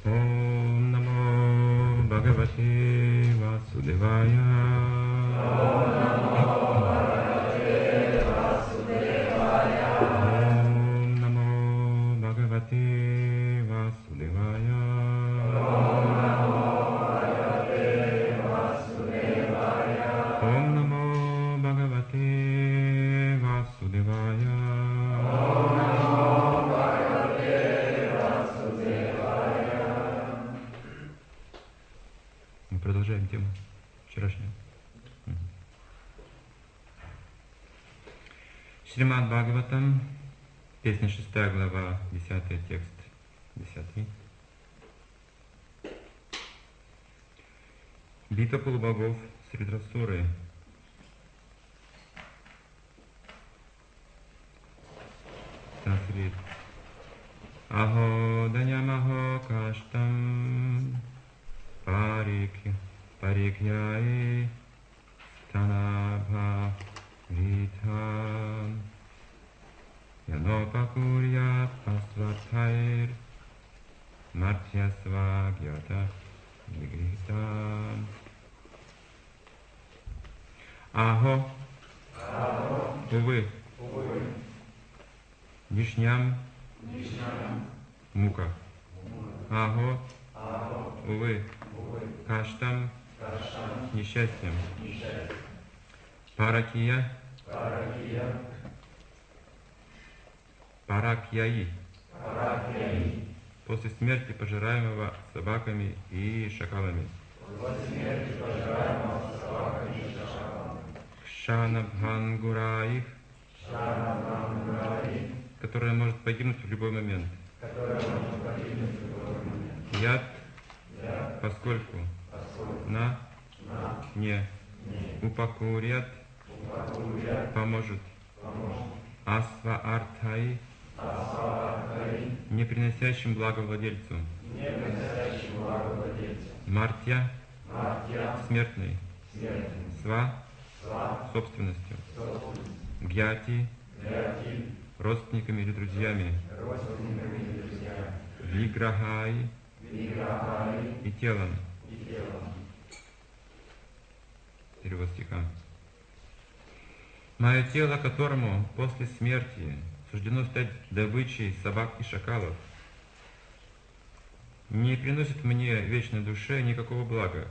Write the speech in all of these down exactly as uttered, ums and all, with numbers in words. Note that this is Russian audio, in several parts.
Ом намо Бхагавате Васудевая. Ом намо Бхагавате Васудевая. Ом намо Бхагавате Васудевая. Мы продолжаем тему вчерашнюю. Шримад Бхагаватам, песня шестая глава, десятый текст, десятый. Битва полубогов с Ридрасурой. Санскрит. Ахо данямахо каштам парики парикьяи станабха витам янопакурья пасватхайр матьясвагьята вигритам. Ахо, увы, нишням, мука. Ахо, увы, каштам, несчастьем. Паракия, паракьяи, после смерти пожираемого собаками и шакалами. Кшанабхангураих, которая может погибнуть в любой момент. Яд, поскольку на, не, упакурят, поможет. Асва-артхай, не приносящим благо владельцу. Мартья, смертный. Сва, собственностью. Гьяти, родственниками или друзьями. Виграхай, и телом. Перевод стиха. Мое тело, которому после смерти суждено стать добычей собак и шакалов, не приносит мне вечной душе никакого блага.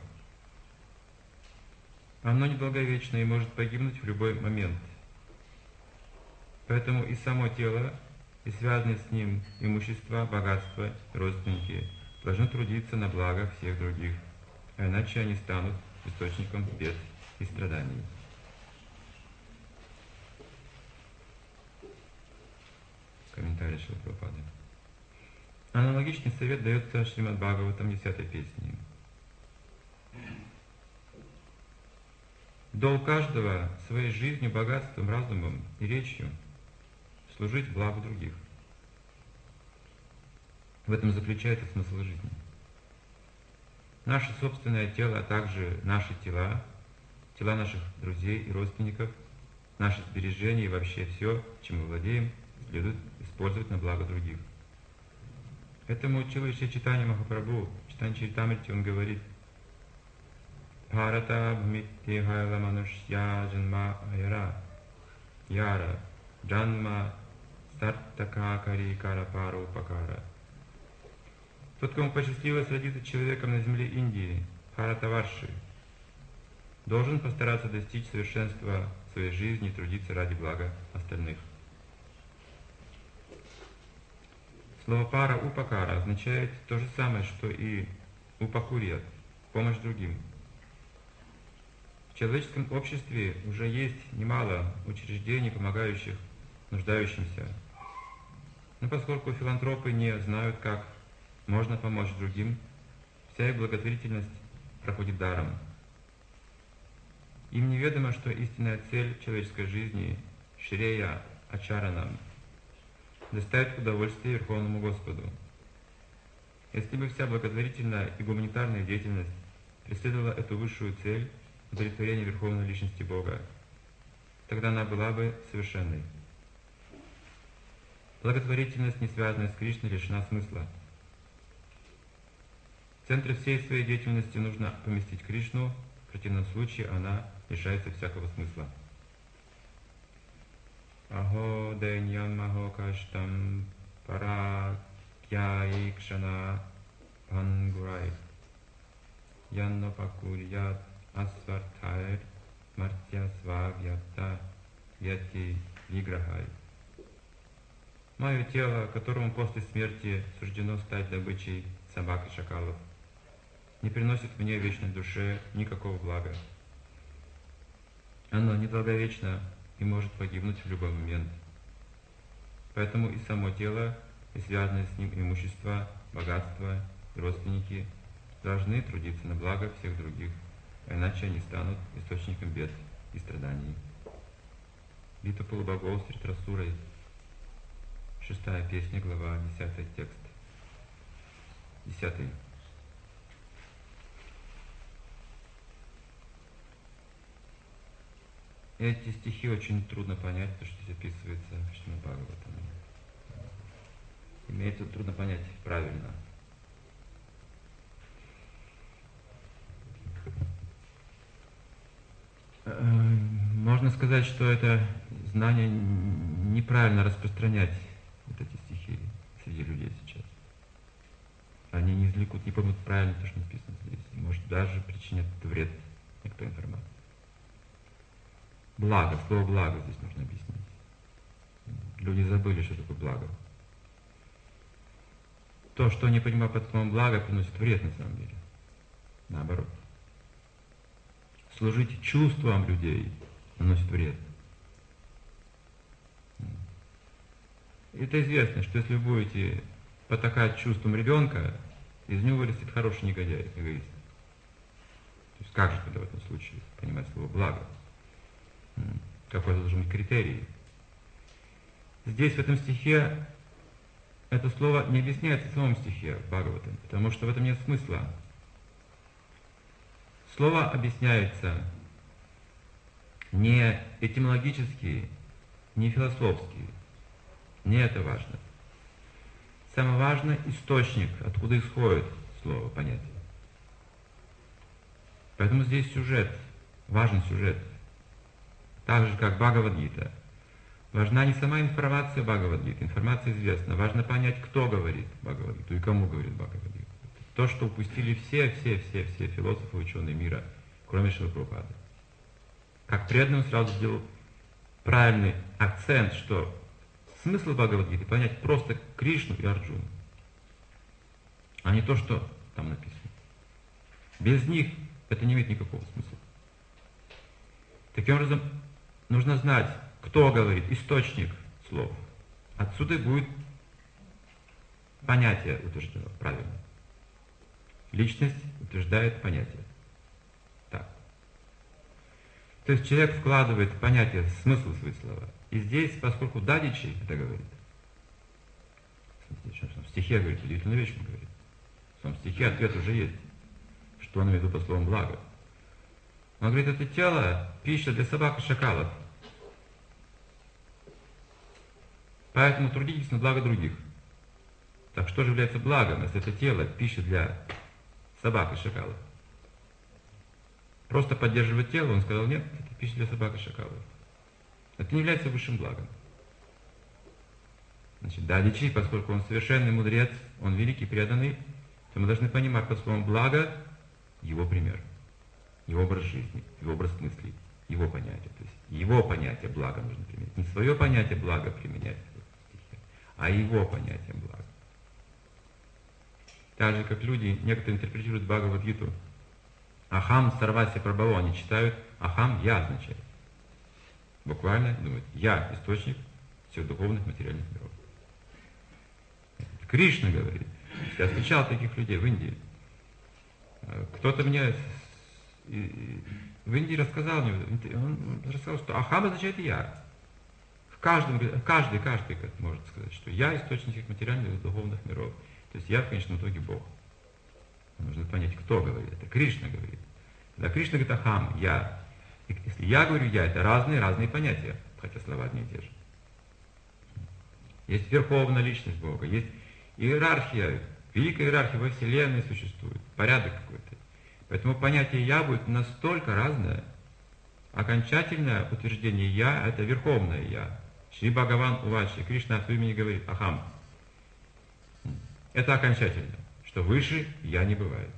Оно недолговечно и может погибнуть в любой момент. Поэтому и само тело, и связанные с ним имущество, богатство, родственники должны трудиться на благо всех других, а иначе они станут источником бед и страданий. Комментарий Шрила Прабхупады. Аналогичный совет дается Шримад Бхагаватам десятой песне. Долг каждого своей жизнью, богатством, разумом и речью служить благу других. В этом заключается смысл жизни. Наше собственное тело, а также наши тела, тела наших друзей и родственников, наши сбережения и вообще все, чем мы владеем, следует использовать на благо других. Этому учил еще Чайтанья Махапрабху. В Чайтанья Чаритамрите он говорит: Бхарата бхмитти хайла манушья джанма айара яра джанма сартака карикара пару пакара. Тот, кому посчастливилось родиться человеком на земле Индии, Бхаратаварши, должен постараться достичь совершенства в своей жизни и трудиться ради блага остальных. Слово пара упакара означает то же самое, что и упакурьят, помощь другим. В человеческом обществе уже есть немало учреждений, помогающих нуждающимся. Но поскольку филантропы не знают, как можно помочь другим, вся их благотворительность проходит даром. Им неведомо, что истинная цель человеческой жизни — Шрея Ачаранам — доставит удовольствие Верховному Господу. Если бы вся благотворительная и гуманитарная деятельность преследовала эту высшую цель — удовлетворение Верховной Личности Бога, тогда она была бы совершенной. Благотворительность, не связанная с Кришной, лишена смысла. В центре всей своей деятельности нужно поместить Кришну, в противном случае она лишается всякого смысла. Ахо деньян махо каштам паракьяи кшана пангурай янно пакурьят асвартхайр мартья свагьята яти виграхай. Мое тело, которому после смерти суждено стать добычей собак и шакалов, не приносит мне вечной душе никакого блага. Оно недолговечно и может погибнуть в любой момент. Поэтому и само тело, и связанное с ним имущество, богатство и родственники должны трудиться на благо всех других, иначе они станут источником бед и страданий. Битва полубогов с Ритрасурой. Шестая песня, глава, десятый текст. Десятый. Эти стихи очень трудно понять, то, что здесь описывается в Шримад Бхагаватам. Имеется трудно понять правильно. Можно сказать, что это знание неправильно распространять, вот эти стихи, среди людей сейчас. Они не извлекут, не поймут правильно то, что написано здесь. Может даже причинять вред некоторой информации. Благо, слово благо здесь нужно объяснить. Люди забыли, что такое благо. То, что они понимают под словом благо, приносит вред на самом деле. Наоборот. Служить чувствам людей наносит вред. Это известно, что если вы будете потакать чувствам ребенка, из него вырастет хороший негодяй, эгоист. То есть как же тогда в этом случае понимать слово благо? Какой должен быть критерий? Здесь, в этом стихе, это слово не объясняется в самом стихе Бхагаватам, потому что в этом нет смысла. Слово объясняется не этимологически, не философски. Не это важно. Самое важное — источник, откуда исходит слово, понятие. Поэтому здесь сюжет, важен сюжет. Так же, как Бхагавад-гита. Важна не сама информация Бхагавад-гиты, информация известна. Важно понять, кто говорит Бхагавад-гиту и кому говорит Бхагавад-гита. То, что упустили все, все, все, все философы и ученые мира, кроме Шрилы Прабхупады. Как преданный сразу сделал правильный акцент, что смысл Бхагавад-гиты понять просто Кришну и Арджуну, а не то, что там написано. Без них это не имеет никакого смысла. Таким образом, нужно знать, кто говорит, источник слов. Отсюда будет понятие утверждено правильно. Личность утверждает понятие. Так. То есть человек вкладывает в понятие смысл свои слова. И здесь, поскольку Дадичи это говорит, в стихе говорит, удивительную вещь он говорит. В самом стихе ответ уже есть, что он имеет в виду по словам благо. Он говорит, это тело — пища для собак и шакалов. Поэтому трудитесь на благо других. Так что же является благом, если это тело — пища для собак и шакалов? Просто поддерживать тело, он сказал, нет, это пища для собак и шакалов. Это не является высшим благом. Значит, Дадичи, поскольку он совершенный мудрец, он великий преданный, то мы должны понимать под словом благо его пример, его образ жизни, его образ мыслей, его понятие. То есть его понятие блага нужно применять. Не свое понятие блага применять в стихе, а его понятие блага. Так же, как люди, некоторые интерпретируют Бхагавад-гиту. Ахам сарваси прабхаво, они читают ахам я означает. Буквально думают, я источник всех духовных материальных миров. Кришна говорит. Я встречал таких людей в Индии. Кто-то мне в Индии рассказал, он рассказал, что ахам означает я. В каждом, каждый, каждый может сказать, что я источник всех материальных и духовных миров. То есть я в конечном итоге Бог. Нужно понять, кто говорит. Это Кришна говорит. Когда Кришна говорит ахам, я. И если я говорю я, это разные, разные понятия, хотя слова одни и те же. Есть верховная личность Бога, есть иерархия, великая иерархия во Вселенной существует. порядок какой-то. Поэтому понятие «я» будет настолько разное. Окончательное утверждение «я» — это верховное «я». Шри Бхагаван Увачи, Кришна от имени говорит «Ахам». Это окончательно, что выше «я» не бывает.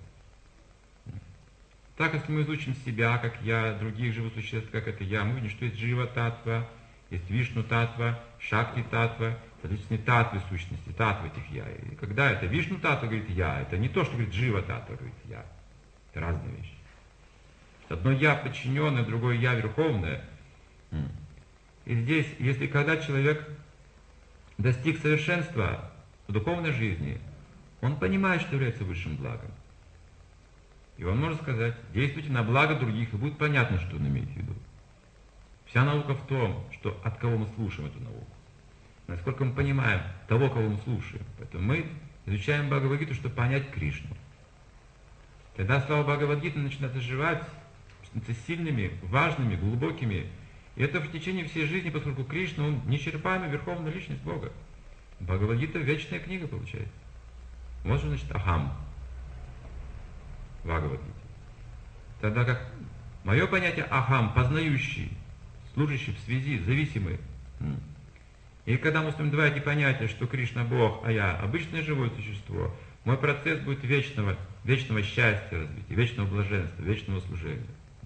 Так, если мы изучим себя, как «я», других живых существ, как это «я», мы видим, что есть Джива-татва, есть Вишну-татва, Шакти-татва, различные татвы сущности, татвы этих «я». И когда это Вишну-татва говорит «я», это не то, что говорит Джива-татва говорит «я». Это разные вещи. Одно «я» подчиненное, другое «я» верховное. И здесь, если когда человек достиг совершенства в духовной жизни, он понимает, что является высшим благом. И он может сказать, действуйте на благо других, и будет понятно, что он имеет в виду. Вся наука в том, что от кого мы слушаем эту науку. Насколько мы понимаем того, кого мы слушаем. Поэтому мы изучаем Бхагавад-гиту, чтобы понять Кришну. Когда слова Бхагавад-гиты начинают оживать, становятся сильными, важными, глубокими. И это в течение всей жизни, поскольку Кришна, он неисчерпаемая верховная личность Бога. Бхагавад-гита — вечная книга получается. Вот что значит Ахам. Бхагавад-гита. Тогда как мое понятие Ахам, познающий, служащий в связи, зависимый. И когда мы установим два эти понятия, что Кришна Бог, а я обычное живое существо, мой процесс будет вечного, вечного счастья развития, вечного блаженства, вечного служения.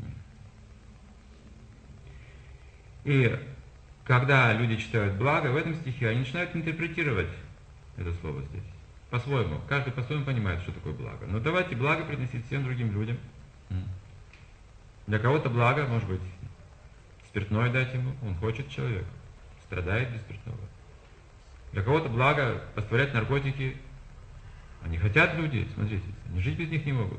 И когда люди читают благо, в этом стихе они начинают интерпретировать это слово здесь. По-своему. Каждый по-своему понимает, что такое благо. Но давайте благо приносить всем другим людям. Для кого-то благо, может быть, спиртное дать ему, он хочет человек, страдает без спиртного. Для кого-то благо поставлять наркотики, они хотят люди, смотрите, они жить без них не могут.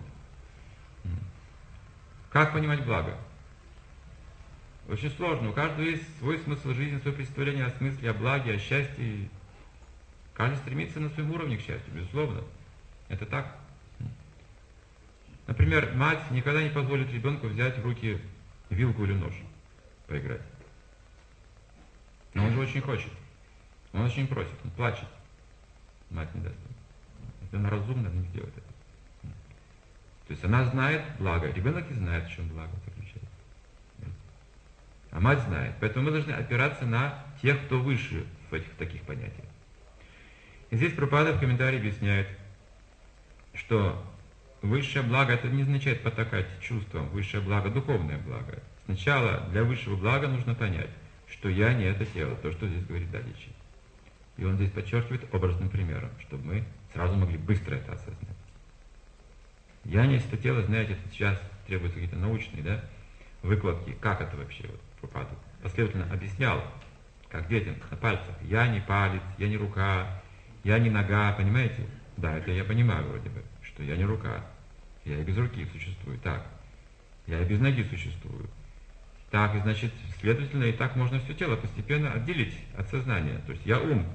Как понимать благо? Очень сложно, у каждого есть свой смысл жизни, свое представление о смысле, о благе, о счастье. Каждый стремится на своем уровне к счастью, безусловно. Это так. Например, мать никогда не позволит ребенку взять в руки вилку или нож, поиграть. Но он же очень хочет. Он очень просит, он плачет. Мать не даст. Если она разумна, она не сделает это. То есть она знает благо, ребенок не знает, в чем благо заключается. А мать знает. Поэтому мы должны опираться на тех, кто выше в этих таких понятиях. И здесь Прабхупада в комментарии объясняет, что высшее благо это не означает потакать чувствам, высшее благо духовное благо. Сначала для высшего блага нужно понять, что я не это тело, то, что здесь говорит Дадичи. И он здесь подчеркивает образным примером, чтобы мы сразу могли быстро это осознать. Я не это тело, знаете, это сейчас требуются какие-то научные, да, выкладки, как это вообще, вот, Прабхупада последовательно объяснял, как детям на пальцах. Я не палец, я не рука, я не нога, понимаете? Да, это я понимаю вроде бы, что я не рука. Я и без руки существую. Так, я и без ноги существую. Так, и значит, следовательно, и так можно все тело постепенно отделить от сознания. То есть я ум.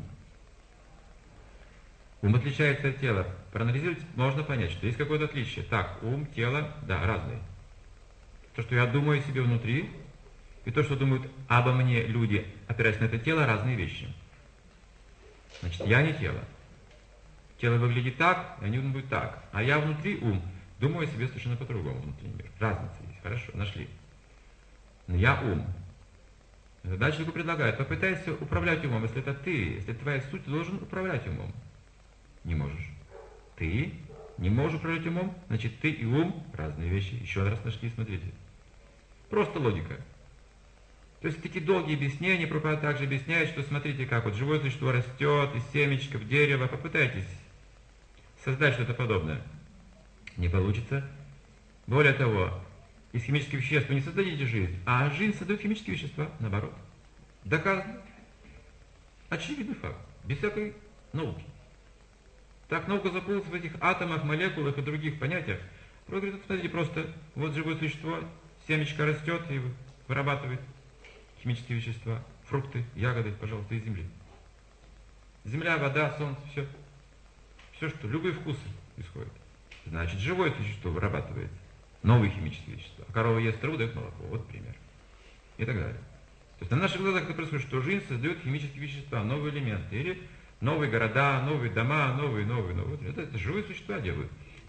Ум отличается от тела. Проанализировать можно понять, что есть какое-то отличие. Так, ум, тело, да, разные. То, что я думаю о себе внутри, и то, что думают обо мне люди, опираясь на это тело, разные вещи. Значит, я не тело. Тело выглядит так, и они будут так. А я внутри ум, думаю о себе совершенно по-другому внутри мира. Разница есть. Хорошо, нашли. Но я ум. Дальше человеку предлагают, попытайся управлять умом. Если это ты, если это твоя суть, ты должен управлять умом. Не можешь. Ты не можешь управлять умом, значит ты и ум разные вещи. Еще раз нашли, смотрите. Просто логика. То есть такие долгие объяснения, Прабхупада также объясняет, что смотрите, как вот живое существо растет из семечков, дерева, попытайтесь создать что-то подобное. Не получится. Более того, из химических веществ вы не создадите жизнь, а жизнь создает химические вещества, наоборот. Доказано. Очевидный факт, без всякой науки. Так наука запуталась в этих атомах, молекулах и других понятиях. Просто говорит, смотрите, просто вот живое существо, семечко растет и вырабатывает химические вещества, фрукты, ягоды, пожалуйста, из земли. Земля, вода, солнце, все. Все, что, любые вкусы исходят. Значит, живое существо вырабатывает новые химические вещества. А корова ест траву, дает молоко. Вот пример. И так далее. То есть на наших глазах это происходит, что жизнь создает химические вещества, новые элементы. Или новые города, новые дома, новые, новые, новые. Это, это живые существа делают.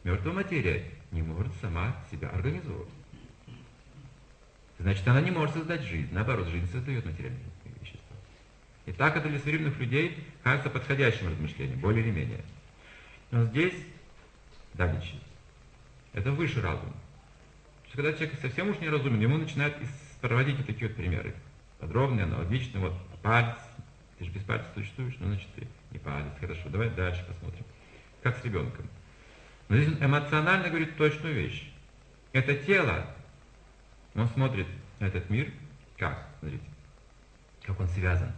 Мертвая материя не может сама себя организовывать. Значит, она не может создать жизнь. Наоборот, жизнь создает материальные вещества. И так это для современных людей кажется подходящим размышлением, более или менее. Но здесь дальше. Это выше разум. Когда человек совсем уж неразумен, ему начинают проводить вот такие вот примеры. Подробные, аналогичные. Вот палец. Ты же без пальца существуешь, ну значит ты не палец. Хорошо, давай дальше посмотрим. Как с ребенком. Но здесь он эмоционально говорит точную вещь. Это тело, он смотрит на этот мир, как, смотрите, как он связан.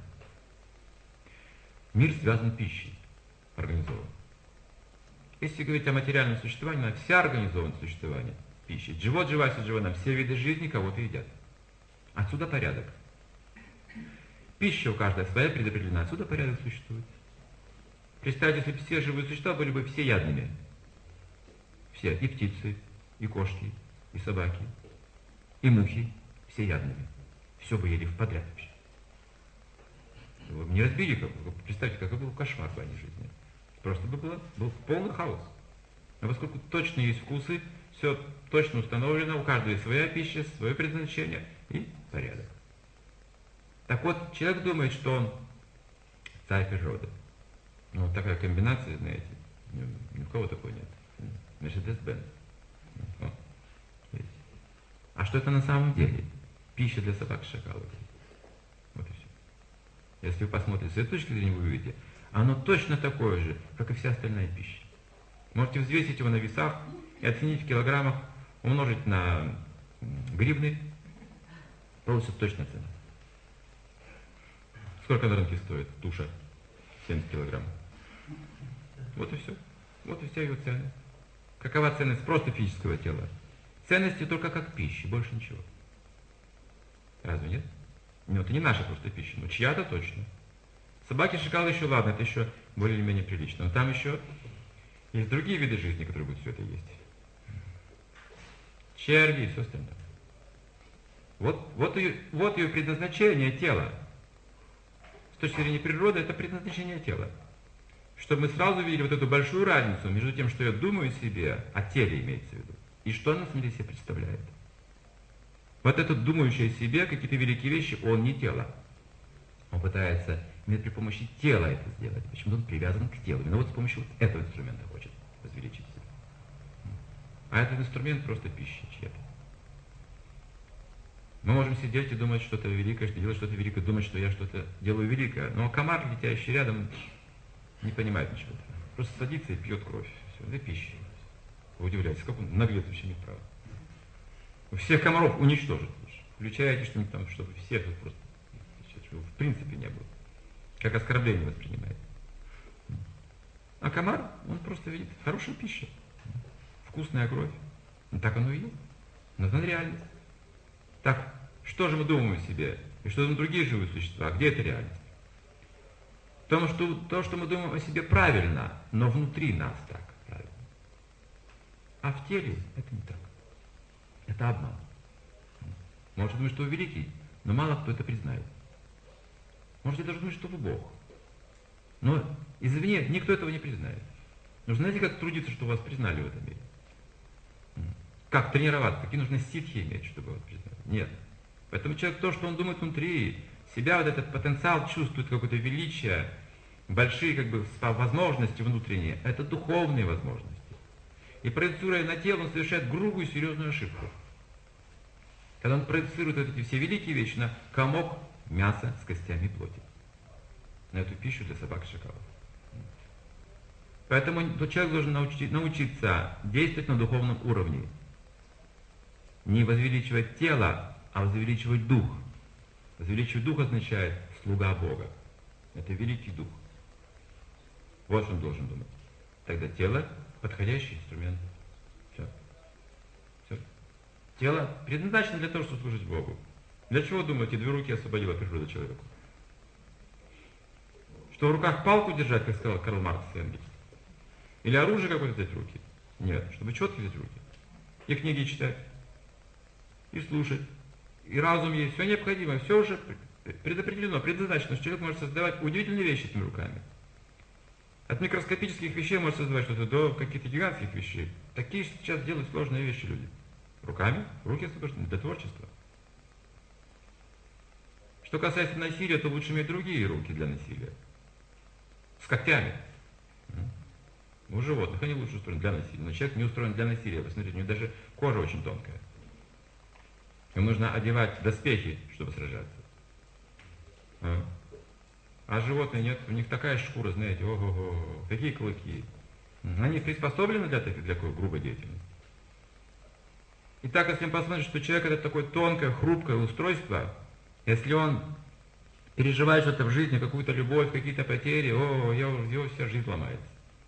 Мир связан пищей, организован. Если говорить о материальном существовании, на вся организованность существования пищей. Живот, живая, животным, все виды жизни кого-то едят. Отсюда порядок. Пища у каждой своя предопределена, отсюда порядок существует. Представьте, если бы все живые существа были бы всеядными. Все, и птицы, и кошки, и собаки, и мухи, всеядными. Все бы ели в подряд вообще. Вы бы не разбили, как, представьте, какой был кошмар в плане жизни. Просто бы было, был полный хаос. Но поскольку точно есть вкусы, все точно установлено, у каждого есть своя пища, свое предназначение и порядок. Так вот, человек думает, что он царь природы. Ну, вот такая комбинация, знаете, ни, ни у кого такой нет. Мерседес-Бенц. А что это на самом деле? Пища для собак и шакалов. Вот и все. Если вы посмотрите с этой точки зрения, вы увидите, оно точно такое же, как и вся остальная пища. Можете взвесить его на весах и оценить в килограммах, умножить на гривны, получится точно цена. Сколько на рынке стоит туша? семьдесят килограмм. Вот и все. Вот и вся ее ценность. Какова ценность просто физического тела? Ценности только как пищи, больше ничего. Разве нет? Ну, это не наша просто пища, но чья-то точно. Собаки, шакалы еще ладно, это еще более или менее прилично. Но там еще есть другие виды жизни, которые будут все это есть. Черви и все остальное. Вот, вот, ее, вот ее предназначение тела. С точки зрения природы, это предназначение тела. Чтобы мы сразу видели вот эту большую разницу между тем, что я думаю себе, о теле имеется в виду, и что оно на самом деле себе представляет. Вот этот думающий о себе какие-то великие вещи, он не тело. Он пытается именно при помощи тела это сделать. Почему он привязан к телу? Именно вот с помощью вот этого инструмента хочет возвеличить себя. А этот инструмент просто пища чья-то. Мы можем сидеть и думать что-то великое, что делать что-то великое, думать, что я что-то делаю великое. Но комар, летящий рядом, не понимает ничего. Просто садится и пьет кровь. Все, это пища. Вы удивляетесь, как он наглец вообще не прав. Всех комаров уничтожит. Включаете что-нибудь там, чтобы всех вот просто, чтобы в принципе не было. Как оскорбление воспринимает. А комар, он просто видит хорошая пища. Вкусная кровь. Ну, так оно и есть. Но это реальность. Так, что же мы думаем о себе? И что думают другие живые существа? Где эта реальность? Потому что то, что мы думаем о себе, правильно, но внутри нас так правильно. А в теле это не так. Это обман. Можете думать, что вы великий, но мало кто это признает. Можете даже думать, что вы Бог. Но извне никто этого не признает. Нужно, знаете, как трудиться, чтобы вас признали в этом мире? Как тренироваться? Какие нужны ситхи иметь, чтобы вас признали? Нет. Поэтому человек, то, что он думает внутри, себя, вот этот потенциал чувствует, какое-то величие, большие как бы возможности внутренние, это духовные возможности. И проецируя на тело, он совершает грубую, серьезную ошибку. Когда он проецирует вот эти все великие вещи на комок мяса с костями плоти. На эту пищу для собак и шакалов. Поэтому тот человек должен научить, научиться действовать на духовном уровне. Не возвеличивать тело, а возвеличивать дух. Возвеличивать дух означает слуга Бога. Это великий дух. Вот что он должен думать. Тогда тело — подходящий инструмент. Все. Все. Тело предназначено для того, чтобы служить Богу. Для чего, думаете, две руки освободила природа человеку? Что в руках палку держать, как сказал Карл Маркс и Энгельс? Или оружие какое-то взять в руки? Нет, чтобы четко взять в руки. И книги читать, и слушать, и разум есть, все необходимое, все уже предопределено, предназначено, что человек может создавать удивительные вещи этими руками. От микроскопических вещей может создавать что-то до каких-то гигантских вещей. Такие сейчас делают сложные вещи люди. Руками, руки освобождены для творчества. Что касается насилия, то лучше иметь другие руки для насилия. С когтями. У животных они лучше устроены для насилия. Но человек не устроен для насилия. Посмотрите, у него даже кожа очень тонкая. Ему нужно одевать доспехи, чтобы сражаться. А, а животные нет, у них такая шкура, знаете, ого-го, какие клыки. Они приспособлены для, для такой грубой деятельности. Итак, если мы посмотрим, что человек это такое тонкое, хрупкое устройство, если он переживает что-то в жизни, какую-то любовь, какие-то потери, о, его, его вся жизнь ломается.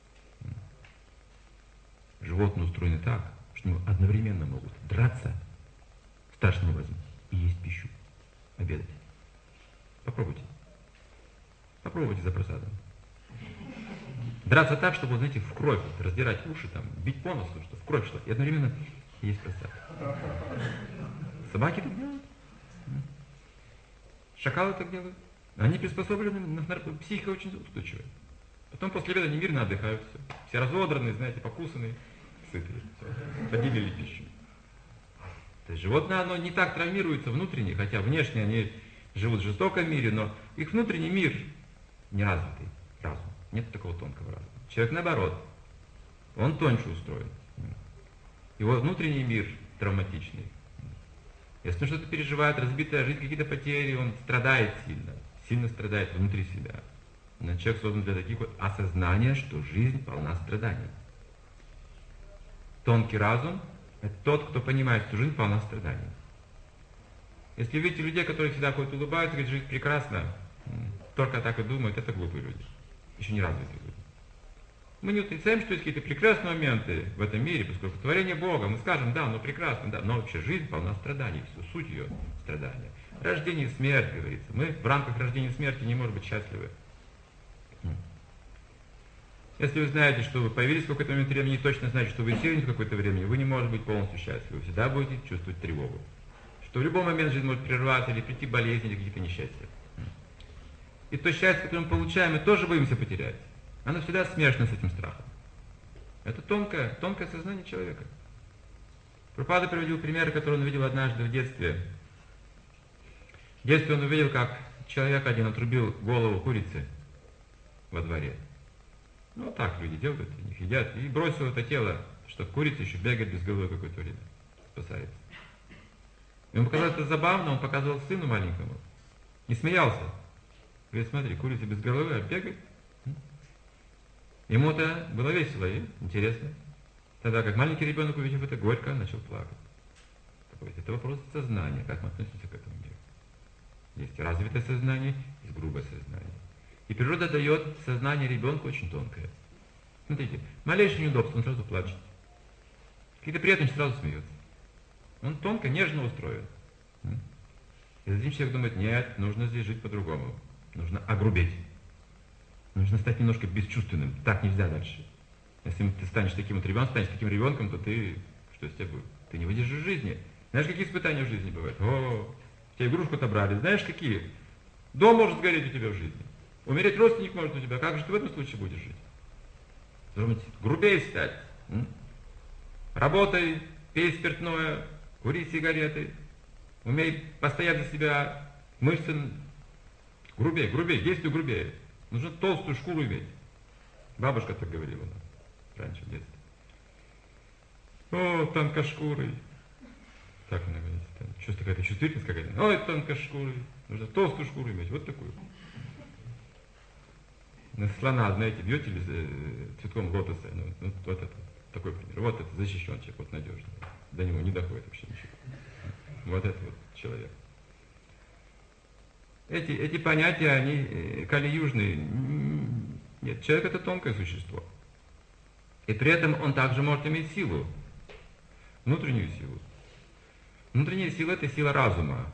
Животные устроены так, что они одновременно могут драться страшным образом и есть пищу, обедать. Попробуйте. Попробуйте за просадом. Драться так, чтобы, знаете, в кровь раздирать уши, там, бить по носу, чтобы в кровь шла, и одновременно есть просад. Собаки так делают. Шакалы так делают. Они приспособлены, психика очень устойчивая. Потом после обеда они мирно отдыхают. Все, все разодранные, знаете, покусанные, сытые. Все. Поделили пищу. То есть животное, оно не так травмируется внутренне, хотя внешне они живут в жестоком мире, но их внутренний мир неразвитый разум. Нет такого тонкого разума. Человек наоборот, он тоньше устроен. Его внутренний мир травматичный. Если он что-то переживает, разбитая жизнь, какие-то потери, он страдает сильно. Сильно страдает внутри себя. Но человек создан для таких вот осознания, что жизнь полна страданий. Тонкий разум – это тот, кто понимает, что жизнь полна страданий. Если видите людей, которые всегда ходят улыбаются, говорят, жизнь прекрасна, только так и думают, это глупые люди. Еще не развитые люди. Мы не отрицаем, что есть какие-то прекрасные моменты в этом мире, поскольку творение Бога, мы скажем, да, ну прекрасно, да, но вообще жизнь полна страданий, все, суть ее страдания. Рождение и смерть, говорится. Мы в рамках рождения и смерти не можем быть счастливы. Если вы знаете, что вы появились в какой-то момент времени, и точно знаете, что вы исчезнете в какое-то время, вы не можете быть полностью счастливы. Вы всегда будете чувствовать тревогу. Что в любой момент жизнь может прерваться, или прийти болезнь, или какие-то несчастья. И то счастье, которое мы получаем, мы тоже боимся потерять. Оно всегда смешано с этим страхом. Это тонкое, тонкое сознание человека. Прабхупада приводил пример, который он увидел однажды в детстве. В детстве он увидел, как человек один отрубил голову курицы во дворе. Ну, так люди делают, у них едят. И бросил это тело, что курица еще бегает без головы какое-то время, спасается. Ему показалось это забавно, он показывал сыну маленькому. Не смеялся. Говорит, смотри, курица без головы, а бегает. Ему это было весело и интересно. Тогда как маленький ребенок, увидев это, горько начал плакать. Это вопрос сознания, как мы относимся к этому миру. Есть развитое сознание, есть грубое сознание. И природа дает сознание ребенку очень тонкое. Смотрите, малейшее неудобство, он сразу плачет. Какие-то приятности, сразу смеется. Он тонко, нежно устроен. И затем человек думает, нет, нужно здесь жить по-другому. Нужно огрубеть. Нужно стать немножко бесчувственным. Так нельзя дальше. Если ты станешь таким вот ребенком, станешь таким ребенком, то ты, что с тебя будет? Ты не выдержишь жизни. Знаешь, какие испытания в жизни бывают? О, тебя игрушку отобрали. Знаешь, какие? Дом может сгореть у тебя в жизни. Умереть родственник может у тебя. Как же ты в этом случае будешь жить? Думаете, грубее стать. М? Работай, пей спиртное, кури сигареты. Умей постоять за себя. Мышцы грубее, грубее, действуй грубее. Нужно толстую шкуру иметь. Бабушка так говорила нам раньше в детстве. О, тонкошкурый. Так она говорит. Чувство какая-то чувствительность какая-то. Ой, тонкошкурый. Нужно толстую шкуру иметь. Вот такую. На слона, знаете, бьете ли э, цветком лотоса. Ну, ну, вот это. Такой пример. Вот это защищен человек, вот надежный. До него не доходит вообще ничего. Вот это вот человек. Эти, эти понятия, они кали-южные. Нет, человек это тонкое существо. И при этом он также может иметь силу. Внутреннюю силу. Внутренняя сила – это сила разума.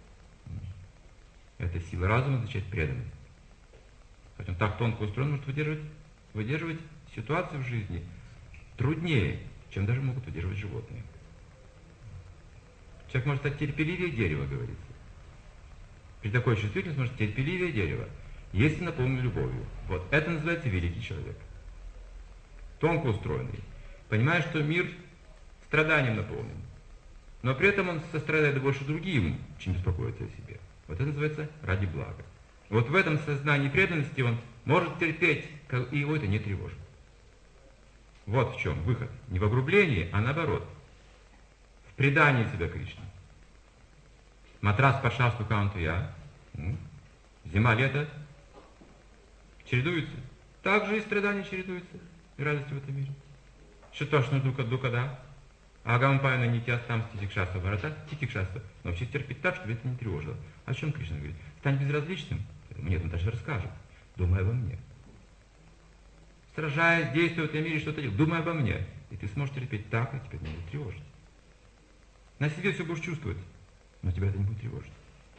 Эта сила разума означает преданность. Хоть он так тонко устроен, может выдерживать, выдерживать ситуацию в жизни труднее, чем даже могут выдерживать животные. Человек может стать терпеливее дерева, говорится. При такой чувствительности может терпеливее дерева. если наполнен любовью. Вот это называется великий человек. Тонко устроенный. Понимая, что мир страданием наполнен. Но при этом он сострадает больше другим, чем беспокоится о себе. Вот это называется ради блага. Вот в этом сознании преданности он может терпеть, и его это не тревожит. Вот в чем выход. Не в огрублении, а наоборот. В предании себя Кришне. Матрас пашасту канту я. Зима, лето чередуются. Так же и страдания чередуются. И радость в этом мире. Шитошна дука дука, да. Агампайна нитястам ститикшаста варата, ститикшаста. Научись терпеть так, чтобы это не тревожило. О чем Кришна говорит? Стань безразличным. Мне он даже расскажет. Думай обо мне. Сражаясь, действуя в этом мире, что-то делай. Думай обо мне. И ты сможешь терпеть так, а тебя не будет тревожить. На себе все будешь чувствовать, но тебя это не будет тревожить.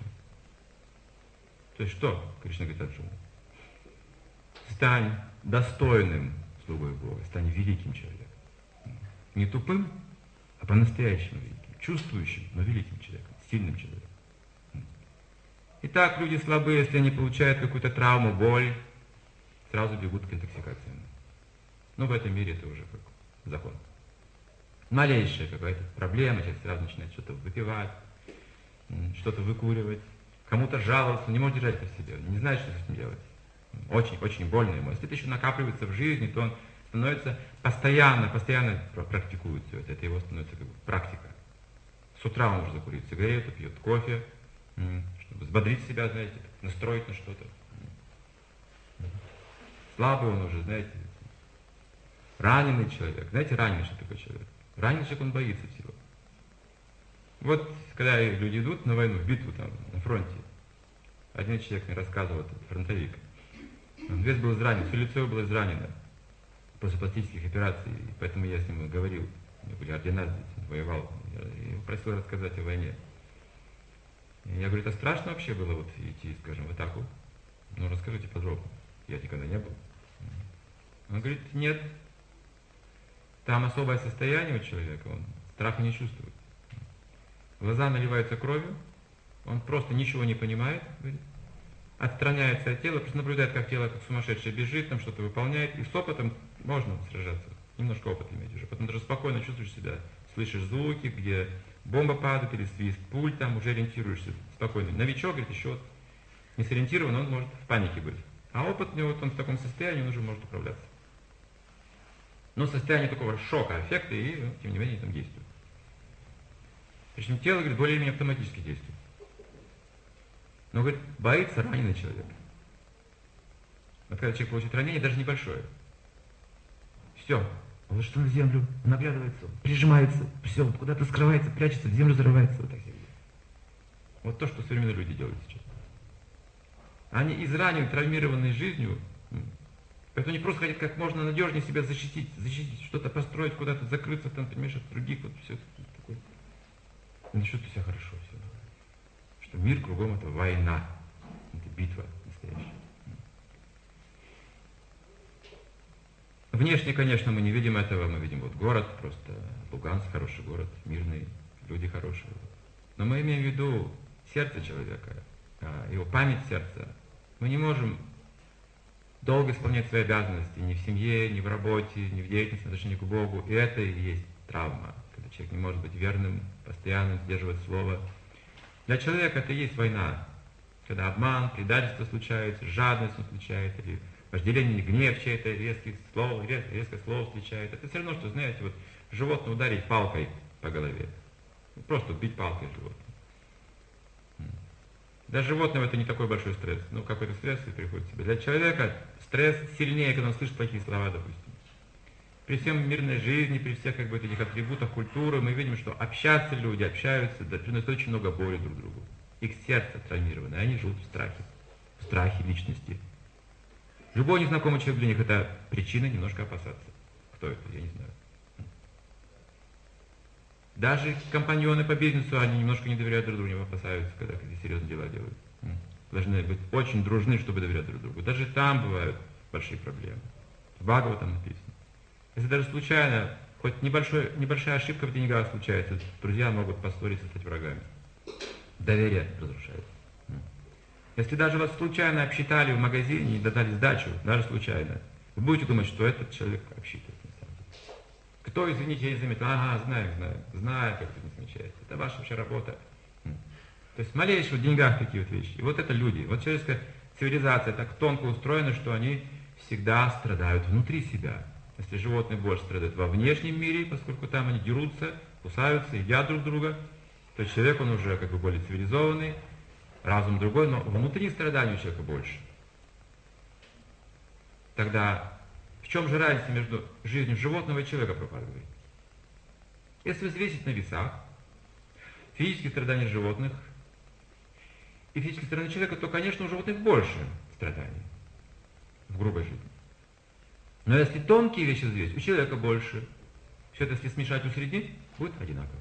То есть что? Кришна говорит Арджуне. Стань достойным слугой Бога, стань великим человеком. Не тупым, а по-настоящему великим. Чувствующим, но великим человеком, сильным человеком. Итак, люди слабые, если они получают какую-то травму, боль, сразу бегут к интоксикациям. Но в этом мире это уже как закон. Малейшая какая-то проблема, человек сразу начинает что-то выпивать, что-то выкуривать, кому-то жаловаться, не может держать это в себе, не знает, что с этим делать. Очень, очень больно ему. Если это еще накапливается в жизни, то он становится постоянно, постоянно практикует все это. Это его становится как бы практика. С утра он уже закурит сигарету, пьет кофе, чтобы взбодрить себя, знаете, настроить на что-то. Слабый он уже, знаете, раненый человек. Знаете, раненый, что такое человек? Раненый человек, он боится всего. Вот, когда люди идут на войну, в битву там, на фронте, один человек мне рассказывал, этот фронтовик, он весь был изранен, все лицо было изранено после пластических операций, и поэтому я с ним говорил, у меня были ордена здесь, он воевал, я его просил рассказать о войне. И я говорю, это страшно вообще было вот идти, скажем, в атаку? Ну, расскажите подробно, я никогда не был. Он говорит, нет, там особое состояние у человека, он страха не чувствует. Глаза наливаются кровью, он просто ничего не понимает, говорит, отстраняется от тела, просто наблюдает, как тело как сумасшедшее бежит, там что-то выполняет, и с опытом можно сражаться, немножко опыта иметь уже. Потом даже спокойно чувствуешь себя, слышишь звуки, где бомба падает или свист пуль, там уже ориентируешься спокойно. Новичок, говорит, еще вот не сориентирован, он может в панике быть. А опыт у него, вот он в таком состоянии, он уже может управляться. Но состояние такого шока, эффекта, и, ну, тем не менее, там действует. Причем тело, говорит, более-менее автоматически действует. Но, говорит, боится раненый человек. Вот когда человек получит ранение, даже небольшое. Все, он ложится на землю, он оглядывается, прижимается, все, он куда-то скрывается, прячется, в землю зарывается. Вот так себе. Вот то, что современные люди делают сейчас. Они изранены, травмированные жизнью, поэтому они просто хотят как можно надежнее себя защитить, защитить, что-то построить, куда-то закрыться, там, понимаешь, от других, вот все такое. Ну, что-то себя хорошо, все. Что мир кругом это война, это битва настоящая. Внешне, конечно, мы не видим этого, мы видим вот город, просто Луганск, хороший город, мирный, люди хорошие. Но мы имеем в виду сердце человека, его память сердца. Мы не можем долго исполнять свои обязанности ни в семье, ни в работе, ни в деятельности, в отношении к Богу. И это и есть травма, когда человек не может быть верным, постоянно сдерживать слово. Для человека это и есть война, когда обман, предательство случается, жадность он встречает, или вожделение, гнев чей-то, резких слов, рез, резкое слово встречает. Это все равно, что, знаете, вот животное ударить палкой по голове. Просто бить палкой животное. Для животного это не такой большой стресс. Ну, какой-то стресс и приходит в себя. Для человека стресс сильнее, когда он слышит плохие слова, допустим. При всем мирной жизни, при всех как бы этих атрибутах культуры, мы видим, что общаться люди, общаются, да, приносят очень много боли друг другу. Их сердце травмировано, и они живут в страхе. В страхе личности. Любой незнакомый человек для них это причина немножко опасаться. Кто это, я не знаю. Даже компаньоны по бизнесу, они немножко не доверяют друг другу, опасаются, когда какие-то серьезные дела делают. Должны быть очень дружны, чтобы доверять друг другу. Даже там бывают большие проблемы. В Бхагаватам написано. Если даже случайно, хоть небольшой, небольшая ошибка в деньгах случается, друзья могут поссориться, стать врагами. Доверие разрушается. Если даже вас случайно обсчитали в магазине и додали сдачу, даже случайно, вы будете думать, что этот человек обсчитывает. Кто, извините, я не заметил? Ага, знаю, знаю, знаю, как вы не замечаете. Это ваша вообще работа. То есть малейшие в деньгах такие вот вещи. И вот это люди. Вот человеческая цивилизация так тонко устроена, что они всегда страдают внутри себя. Если животные больше страдают во внешнем мире, поскольку там они дерутся, кусаются, едят друг друга, то человек, он уже как бы более цивилизованный, разум другой, но внутри страданий у человека больше. Тогда в чем же разница между жизнью животного и человека, Прабхупада говорит? Если взвесить на весах физические страдания животных и физические страдания человека, то, конечно, у животных больше страданий в грубой жизни. Но если тонкие вещи взвесить, у человека больше. Все это, если смешать, усреднить, будет одинаково.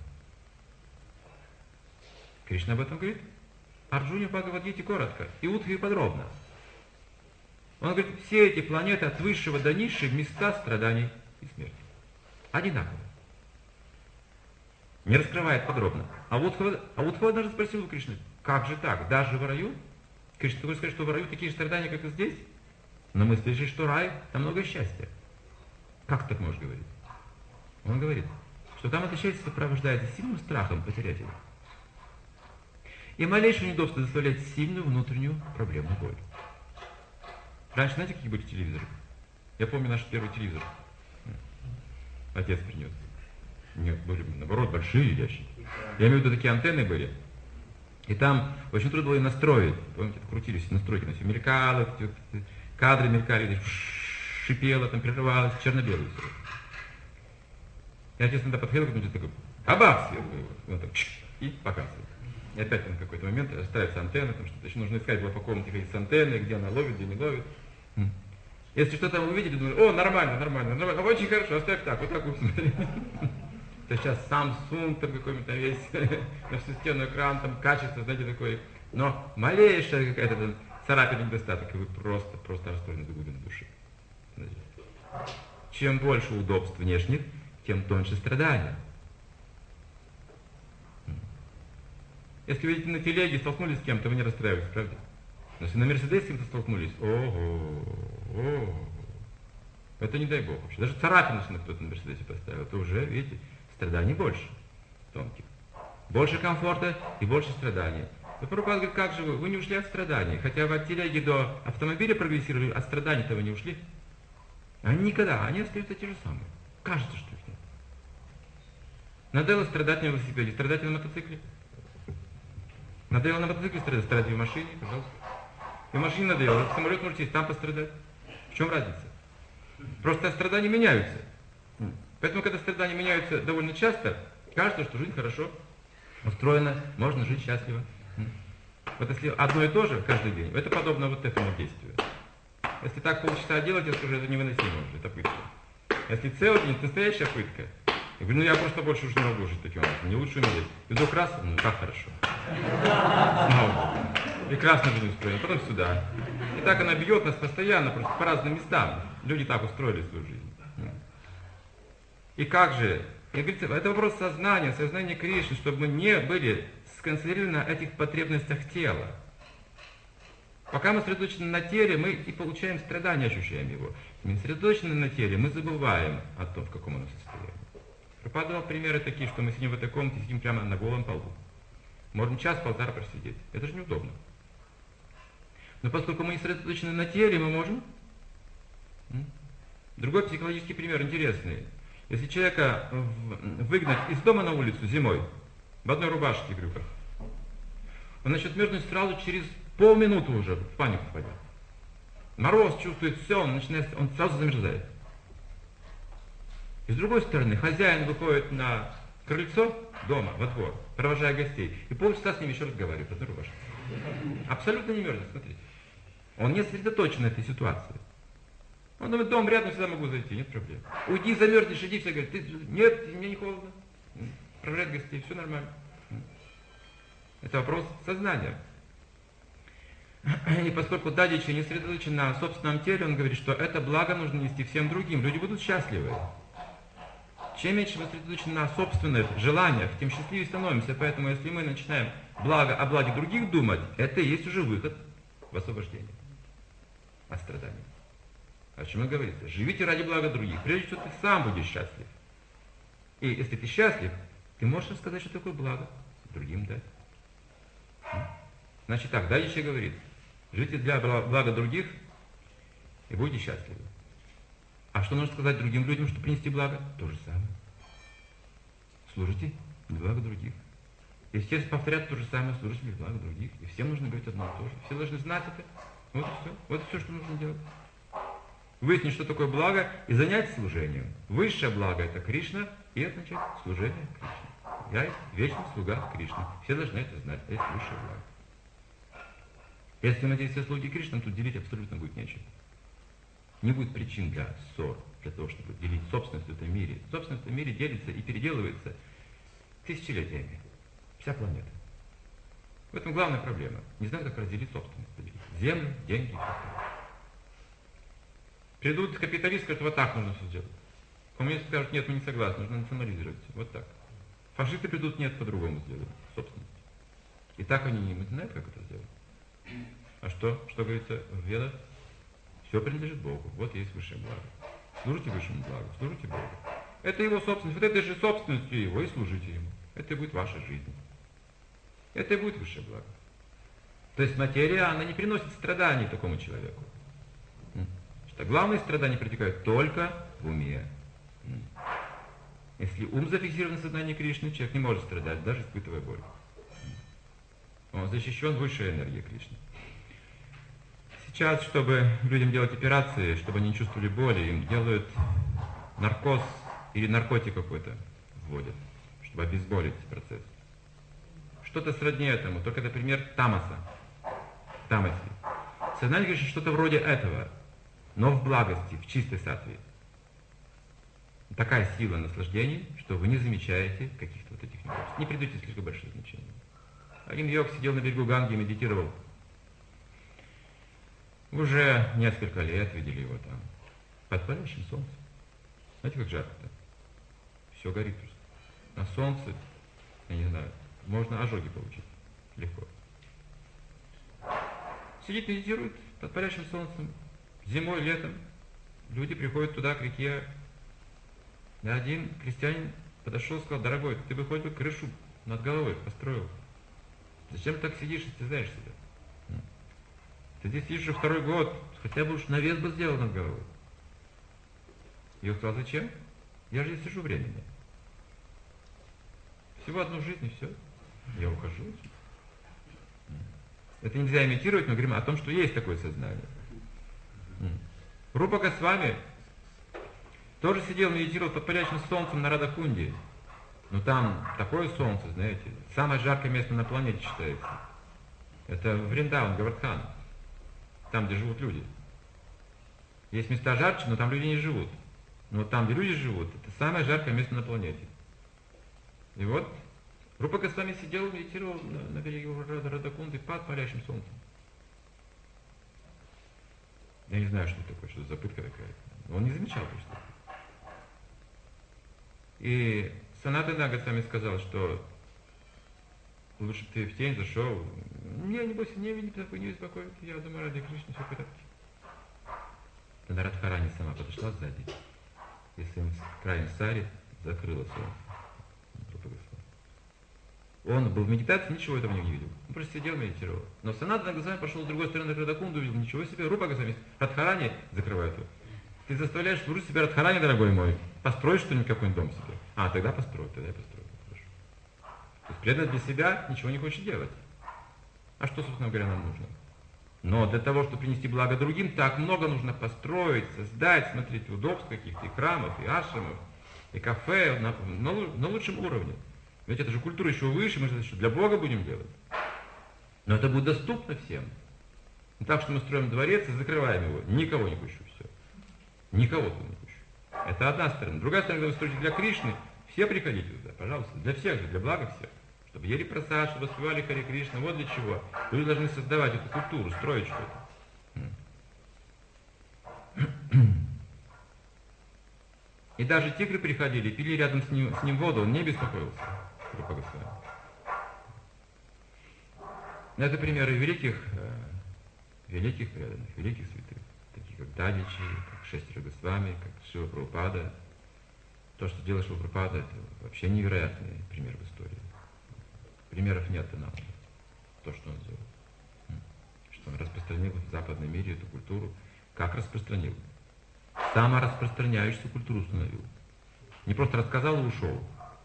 Кришна об этом говорит. Арджуне в Бхагавад-гите коротко, и Удхи подробно. Он говорит, все эти планеты от высшего до низших места страданий и смерти. Одинаково. Не раскрывает подробно. А Удхва, а Удхва даже спросил у Кришны, как же так, даже в раю? Кришна, ты хочешь сказать, что в раю такие же страдания, как и здесь? Но мы слышали, что рай, там много счастья. Как ты так можешь говорить? Он говорит, что там это счастье сопровождается сильным страхом потерять его. И малейшее неудобство заставляет сильную внутреннюю проблемную боль. Раньше, знаете, какие были телевизоры? Я помню наш первый телевизор. Отец принес. Нет, были, наоборот, большие ящики. Я имею в виду, такие антенны были. И там очень трудно было настроить. Помните, крутились настройки, на все мелькало, кадры мелькали, шипело, там прерывалось, черно-белое все. И отец иногда подходил, как-нибудь такой, абах, сверху его. Он так, и показывает. И опять там в какой-то момент ставится антенна, там что-то еще нужно искать, было по комнате ходить с антенной, где она ловит, где не ловит. Если что-то увидели, думаю, о, нормально, нормально, нормально, очень хорошо, оставь так, вот так вот смотри. То сейчас Samsung там какой-нибудь там весь, на всю стену экран, там качество, знаете, такой. Но малейшая какая-то там царапина, недостаток, и вы просто, просто расстроены до глубины души. Чем больше удобств внешних, тем тоньше страдания. Если вы видите на телеге, столкнулись с кем-то, вы не расстраиваетесь, правда? Но если на Мерседесе с кем-то столкнулись, ого, ого, это не дай бог вообще. Даже царапину, если кто-то на Мерседесе поставил, то уже, видите, страданий больше, тонких. Больше комфорта и больше страданий. Но Прабхупада говорит, как же вы? Вы не ушли от страданий. Хотя вы от телеги до автомобиля прогрессировали, от страданий-то вы не ушли. Они никогда, они остаются те же самые. Кажется, что их нет. Надоело страдать на велосипеде, страдать на мотоцикле. Надоело на мотоцикле страдать, страдать в машине, пожалуйста. И в машине надоело, в самолет можете сесть, там пострадать. В чем разница? Просто страдания меняются. Поэтому, когда страдания меняются довольно часто, кажется, что жизнь хорошо устроена, можно жить счастливо. Вот если одно и то же каждый день, это подобно вот этому действию. Если так полчаса делать, я скажу, это невыносимо уже, это пытка. Если целый день, это настоящая пытка. Я говорю, ну я просто больше уже не могу жить таким образом, не лучше умереть. И вдруг раз, ну как хорошо. Снова. Прекрасно жизнь устроена, потом сюда. И так она бьет нас постоянно, просто по разным местам. Люди так устроили свою жизнь. И как же? Я говорю, это вопрос сознания, сознания Кришны, чтобы мы не были сконцентрированы на этих потребностях тела. Пока мы сосредоточены на теле, мы и получаем страдания, ощущаем его. Мы сосредоточены на теле, мы забываем о том, в каком оно состоянии. Прабхупада дал примеры такие, что мы сидим в этой комнате, сидим прямо на голом полу. Можно час-полтора просидеть. Это же неудобно. Но поскольку мы не сосредоточены на теле, мы можем. Другой психологический пример интересный. Если человека выгнать из дома на улицу зимой, в одной рубашке и брюках, он начнет мерзнуть сразу через полминуты уже, в панику впадет. Мороз чувствует все, он, начинает, он сразу замерзает. И с другой стороны, хозяин выходит на крыльцо дома, во двор, провожая гостей, и полчаса с ними еще разговаривает в одной рубашке. Абсолютно не мерзнет, смотрите. Он не сосредоточен на этой ситуации. Он думает, дом рядом, всегда могу зайти, нет проблем. Уйди, замерзнешь, иди, все говорят, ты, нет, мне не холодно. Провожает гостей, все нормально. Это вопрос сознания. И поскольку Дадичи не сосредоточен на собственном теле, он говорит, что это благо нужно нести всем другим. Люди будут счастливы. Чем меньше мы сосредоточены на собственных желаниях, тем счастливее становимся. Поэтому если мы начинаем благо о благе других думать, это и есть уже выход в освобождение от страданий. О чем и говорится? Живите ради блага других, прежде всего ты сам будешь счастлив. И если ты счастлив, ты можешь рассказать, что такое благо другим дать. Значит так, дальше говорит, живите для блага других и будете счастливы. А что нужно сказать другим людям, чтобы принести благо? То же самое. Служите для блага других. И все повторят то же самое, служите для блага других. И всем нужно говорить одно и то же. Все должны знать это. Вот и все. Вот и все, что нужно делать. Выяснить, что такое благо, и занять служением. Высшее благо — это Кришна, и это значит служение Кришне. Я вечный слуга Кришны. Все должны это знать. Это есть высшее благо. Если мы здесь все слуги Кришны, то делить абсолютно будет нечего. Не будет причин для ссор, для того, чтобы делить собственность в этом мире. Собственность в этом мире делится и переделывается тысячелетиями. Вся планета. В этом главная проблема. Не знаю, как разделить собственность. Землю, деньги и все остальное. Придут капиталисты, скажут, вот так нужно все сделать. Коммунисты скажут, нет, мы не согласны, нужно национализировать. Вот так. Фашисты придут, нет, по-другому сделают. Собственность. И так они не знают, как это сделать. А что? Что говорится в Ведах? Все принадлежит Богу. Вот есть высшее благо. Служите высшему благу, служите Богу. Это его собственность. Вот этой же собственностью его и служите ему. Это и будет ваша жизнь. Это и будет высшее благо. То есть материя, она не приносит страданий такому человеку. Что главные страдания протекают только в уме. Если ум зафиксирован в сознании Кришны, человек не может страдать, даже испытывая боль. Он защищен высшей энергией Кришны. Сейчас, чтобы людям делать операции, чтобы они не чувствовали боли, им делают наркоз или наркотик какой-то вводят, чтобы обезболить процесс. Что-то сродни этому, только это пример тамаса. Тамаси. Сознание Кришны что-то вроде этого, но в благости, в чистой саттве. Такая сила наслаждений, что вы не замечаете каких-то вот этих неудобств. Не придаете слишком большое значение. Один йог сидел на берегу Ганги и медитировал. Уже несколько лет видели его там, под палящим солнцем. Знаете, как жарко-то? Все горит просто. На солнце, я не знаю, можно ожоги получить легко. Сидит, медитирует под палящим солнцем. Зимой, летом люди приходят туда, к реке. И один крестьянин подошел и сказал, дорогой, ты бы хоть бы крышу над головой построил. Зачем ты так сидишь, если ты знаешь себя? Ты здесь сидишь уже второй год, хотя бы уж навес бы сделал над головой. И он сказал, зачем? Я же здесь сижу временно. Всего одну жизнь и все. Я ухожу. Это нельзя имитировать, мы говорим о том, что есть такое сознание. Рупа Госвами тоже сидел, медитировал под палящим солнцем на Радхакунде. Но там такое солнце, знаете, самое жаркое место на планете считается. Это Вриндаван, Гавардхан. Там, где живут люди. Есть места жарче, но там люди не живут. Но там, где люди живут, это самое жаркое место на планете. И вот Рупа Госвами сидел, медитировал на, на берегу Радхакунды под палящим солнцем. Я не знаю, что это такое, что за пытка такая. Он не замечал просто. И Санатана Госвами сказал, что лучше бы ты в тень зашел. Не, не бойся, не, не, не беспокойся, я думаю, ради Кришны все в порядке. Тогда Радхарани сама подошла сзади, и своим краем сари закрыла солнце. Он был в медитации, ничего этого не видел. Он просто сидел, медитировал. Но Санатана Госвами пошел с другой стороны Радхакунду, увидел, ничего себе, Рупа Госвами, Радхарани закрывает его. Ты заставляешь служить себя Радхарани, дорогой мой. Построй что-нибудь, какой-нибудь дом себе. А, тогда построй, тогда я построю. Хорошо. То есть преданный для себя ничего не хочет делать. А что, собственно говоря, нам нужно? Но для того, чтобы принести благо другим, так много нужно построить, создать, смотрите, удобств каких-то, и храмов, и ашрамов, и кафе на, на, на лучшем уровне. Ведь это же культура еще выше, мы же еще для Бога будем делать. Но это будет доступно всем. Не так, что мы строим дворец и закрываем его. Никого не пущу, все. Никого туда не пущу. Это одна сторона. Другая сторона, когда вы строите для Кришны, все приходите туда, пожалуйста. Для всех же, для блага всех. Чтобы ели прасад, чтобы воспевали Харе Кришна. Вот для чего. Люди должны создавать эту культуру, строить что-то. И даже тигры приходили, пили рядом с ним, с ним воду, он не беспокоился. Это примеры великих великих преданных, великих святых, таких как Дадичи, как Шестера Госвами, как Шрила Прабхупада. То, что делает Шрила Прабхупада, это вообще невероятный пример в истории. Примеров нет нам. То, что он сделал. Что он распространил в западном мире эту культуру. Как распространил? Самораспространяющуюся культуру установил. Не просто рассказал и ушел.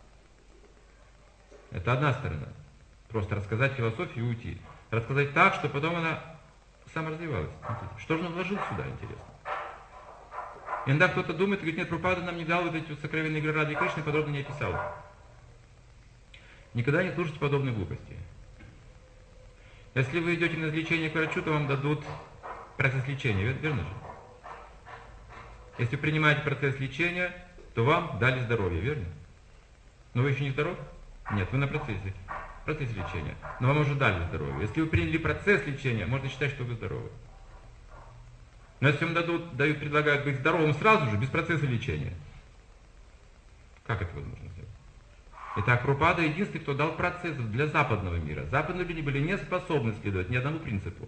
Это одна сторона. Просто рассказать философию и уйти. Рассказать так, что потом она саморазвивалась. Что же он вложил сюда, интересно? Иногда кто-то думает и говорит, нет, Прабхупада нам не дал вот эти вот сокровенные игры Рады и Кришны, подробно не описал. Никогда не слушайте подобные глупости. Если вы идете на лечение к врачу, то вам дадут процесс лечения, верно же? Если принимаете процесс лечения, то вам дали здоровье, верно? Но вы еще не здоров? Нет, вы на процессе. Процесс лечения. Но вам уже дали здоровье. Если вы приняли процесс лечения, можно считать, что вы здоровы. Но если вам дадут, дают, предлагают быть здоровым сразу же, без процесса лечения, как это возможно сделать? Итак, Прабхупада единственный, кто дал процесс для западного мира. Западные люди были не способны следовать ни одному принципу.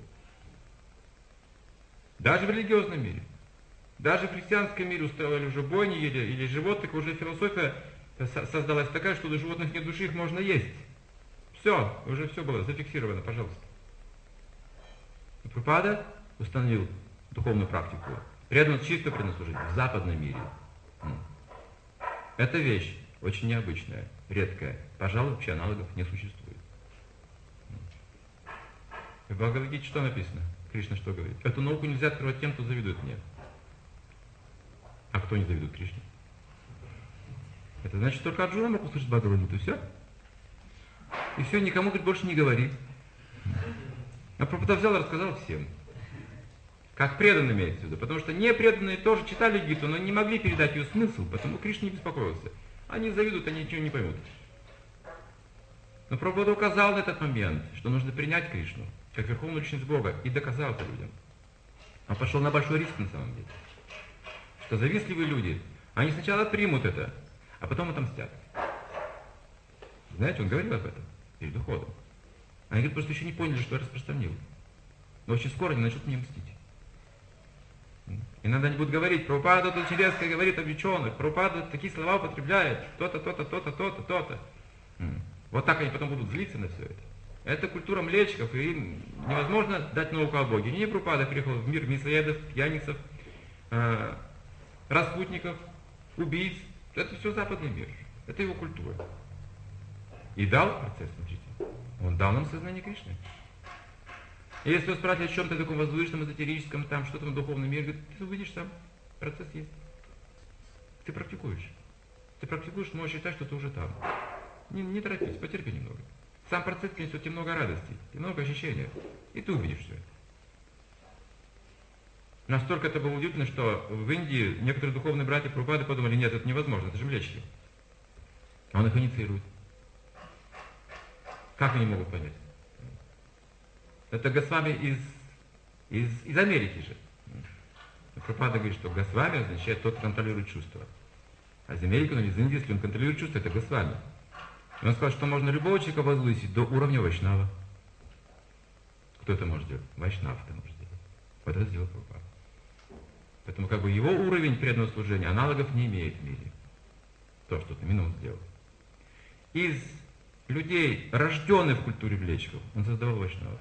Даже в религиозном мире. Даже в христианском мире устроили уже бойни или, или животных, уже философия создалась такая, что у животных нет души, их можно есть. Все, уже все было зафиксировано, пожалуйста. И Прабхупада установил духовную практику. Преданность, чисто преданность служить в западном мире. Это вещь очень необычная, редкая. Пожалуй, вообще аналогов не существует. В Бхагавад-гите что написано? Кришна что говорит? Эту науку нельзя открывать тем, кто завидует мне. А кто не завидует Кришне? Это значит, только Арджуна мог услышать Бхагавад-гиту, все? И все, никому тут больше не говори. А Прабхупада взял и рассказал всем. Как преданные имеется в виду. Потому что непреданные тоже читали гиту, но не могли передать ее смысл, потому Кришна не беспокоился. Они завидуют, они ничего не поймут. Но Прабхупада указал на этот момент, что нужно принять Кришну, как верховную личность Бога, и доказал это людям. Он пошел на большой риск на самом деле. Что завистливые люди, они сначала примут это, а потом отомстят. Знаете, он говорил об этом перед уходом. Они говорят, просто еще не поняли, что я распространил. Но очень скоро они начнут мне мстить. Иногда они будут говорить, Прабхупада тут очень резко говорит об ученых, Прабхупада такие слова употребляет, то-то, то-то, то-то, то-то, то-то. Вот так они потом будут злиться на все это. Это культура млечков, и им невозможно дать науку о Боге. Не Прабхупада приехал в мир мясоедов, пьяницев, э, распутников, убийц. Это все западный мир. Это его культура. И дал процесс, смотрите. Он дал нам сознание Кришны. И если вы спрашиваете о чем-то таком возвышенном, эзотерическом, там что-то в духовном мире, говорит, ты увидишь сам, процесс есть. Ты практикуешь. Ты практикуешь, можешь считать, что ты уже там. Не, не торопись, потерпи немного. Сам процесс принесет тебе много радости, и много ощущения. И ты увидишь все это. Настолько это было удивительно, что в Индии некоторые духовные братья Прабхупады подумали, нет, это невозможно, это же млечки. Он их инициирует. Как они могут понять? Это Госвами из, из, из Америки же. Прабхупада говорит, что Госвами означает тот, кто контролирует чувства. А из Америки, но из Индии, если он контролирует чувства, это Госвами. И он сказал, что можно любого человека возвысить до уровня Вайшнава. Кто это может делать? Вайшнав это может делать. Вот это сделал Прабхупада. Поэтому как бы его уровень преданного служения аналогов не имеет в мире. То, что именно он сделал. Из людей, рожденных в культуре млечков, он создавал вайшнавов.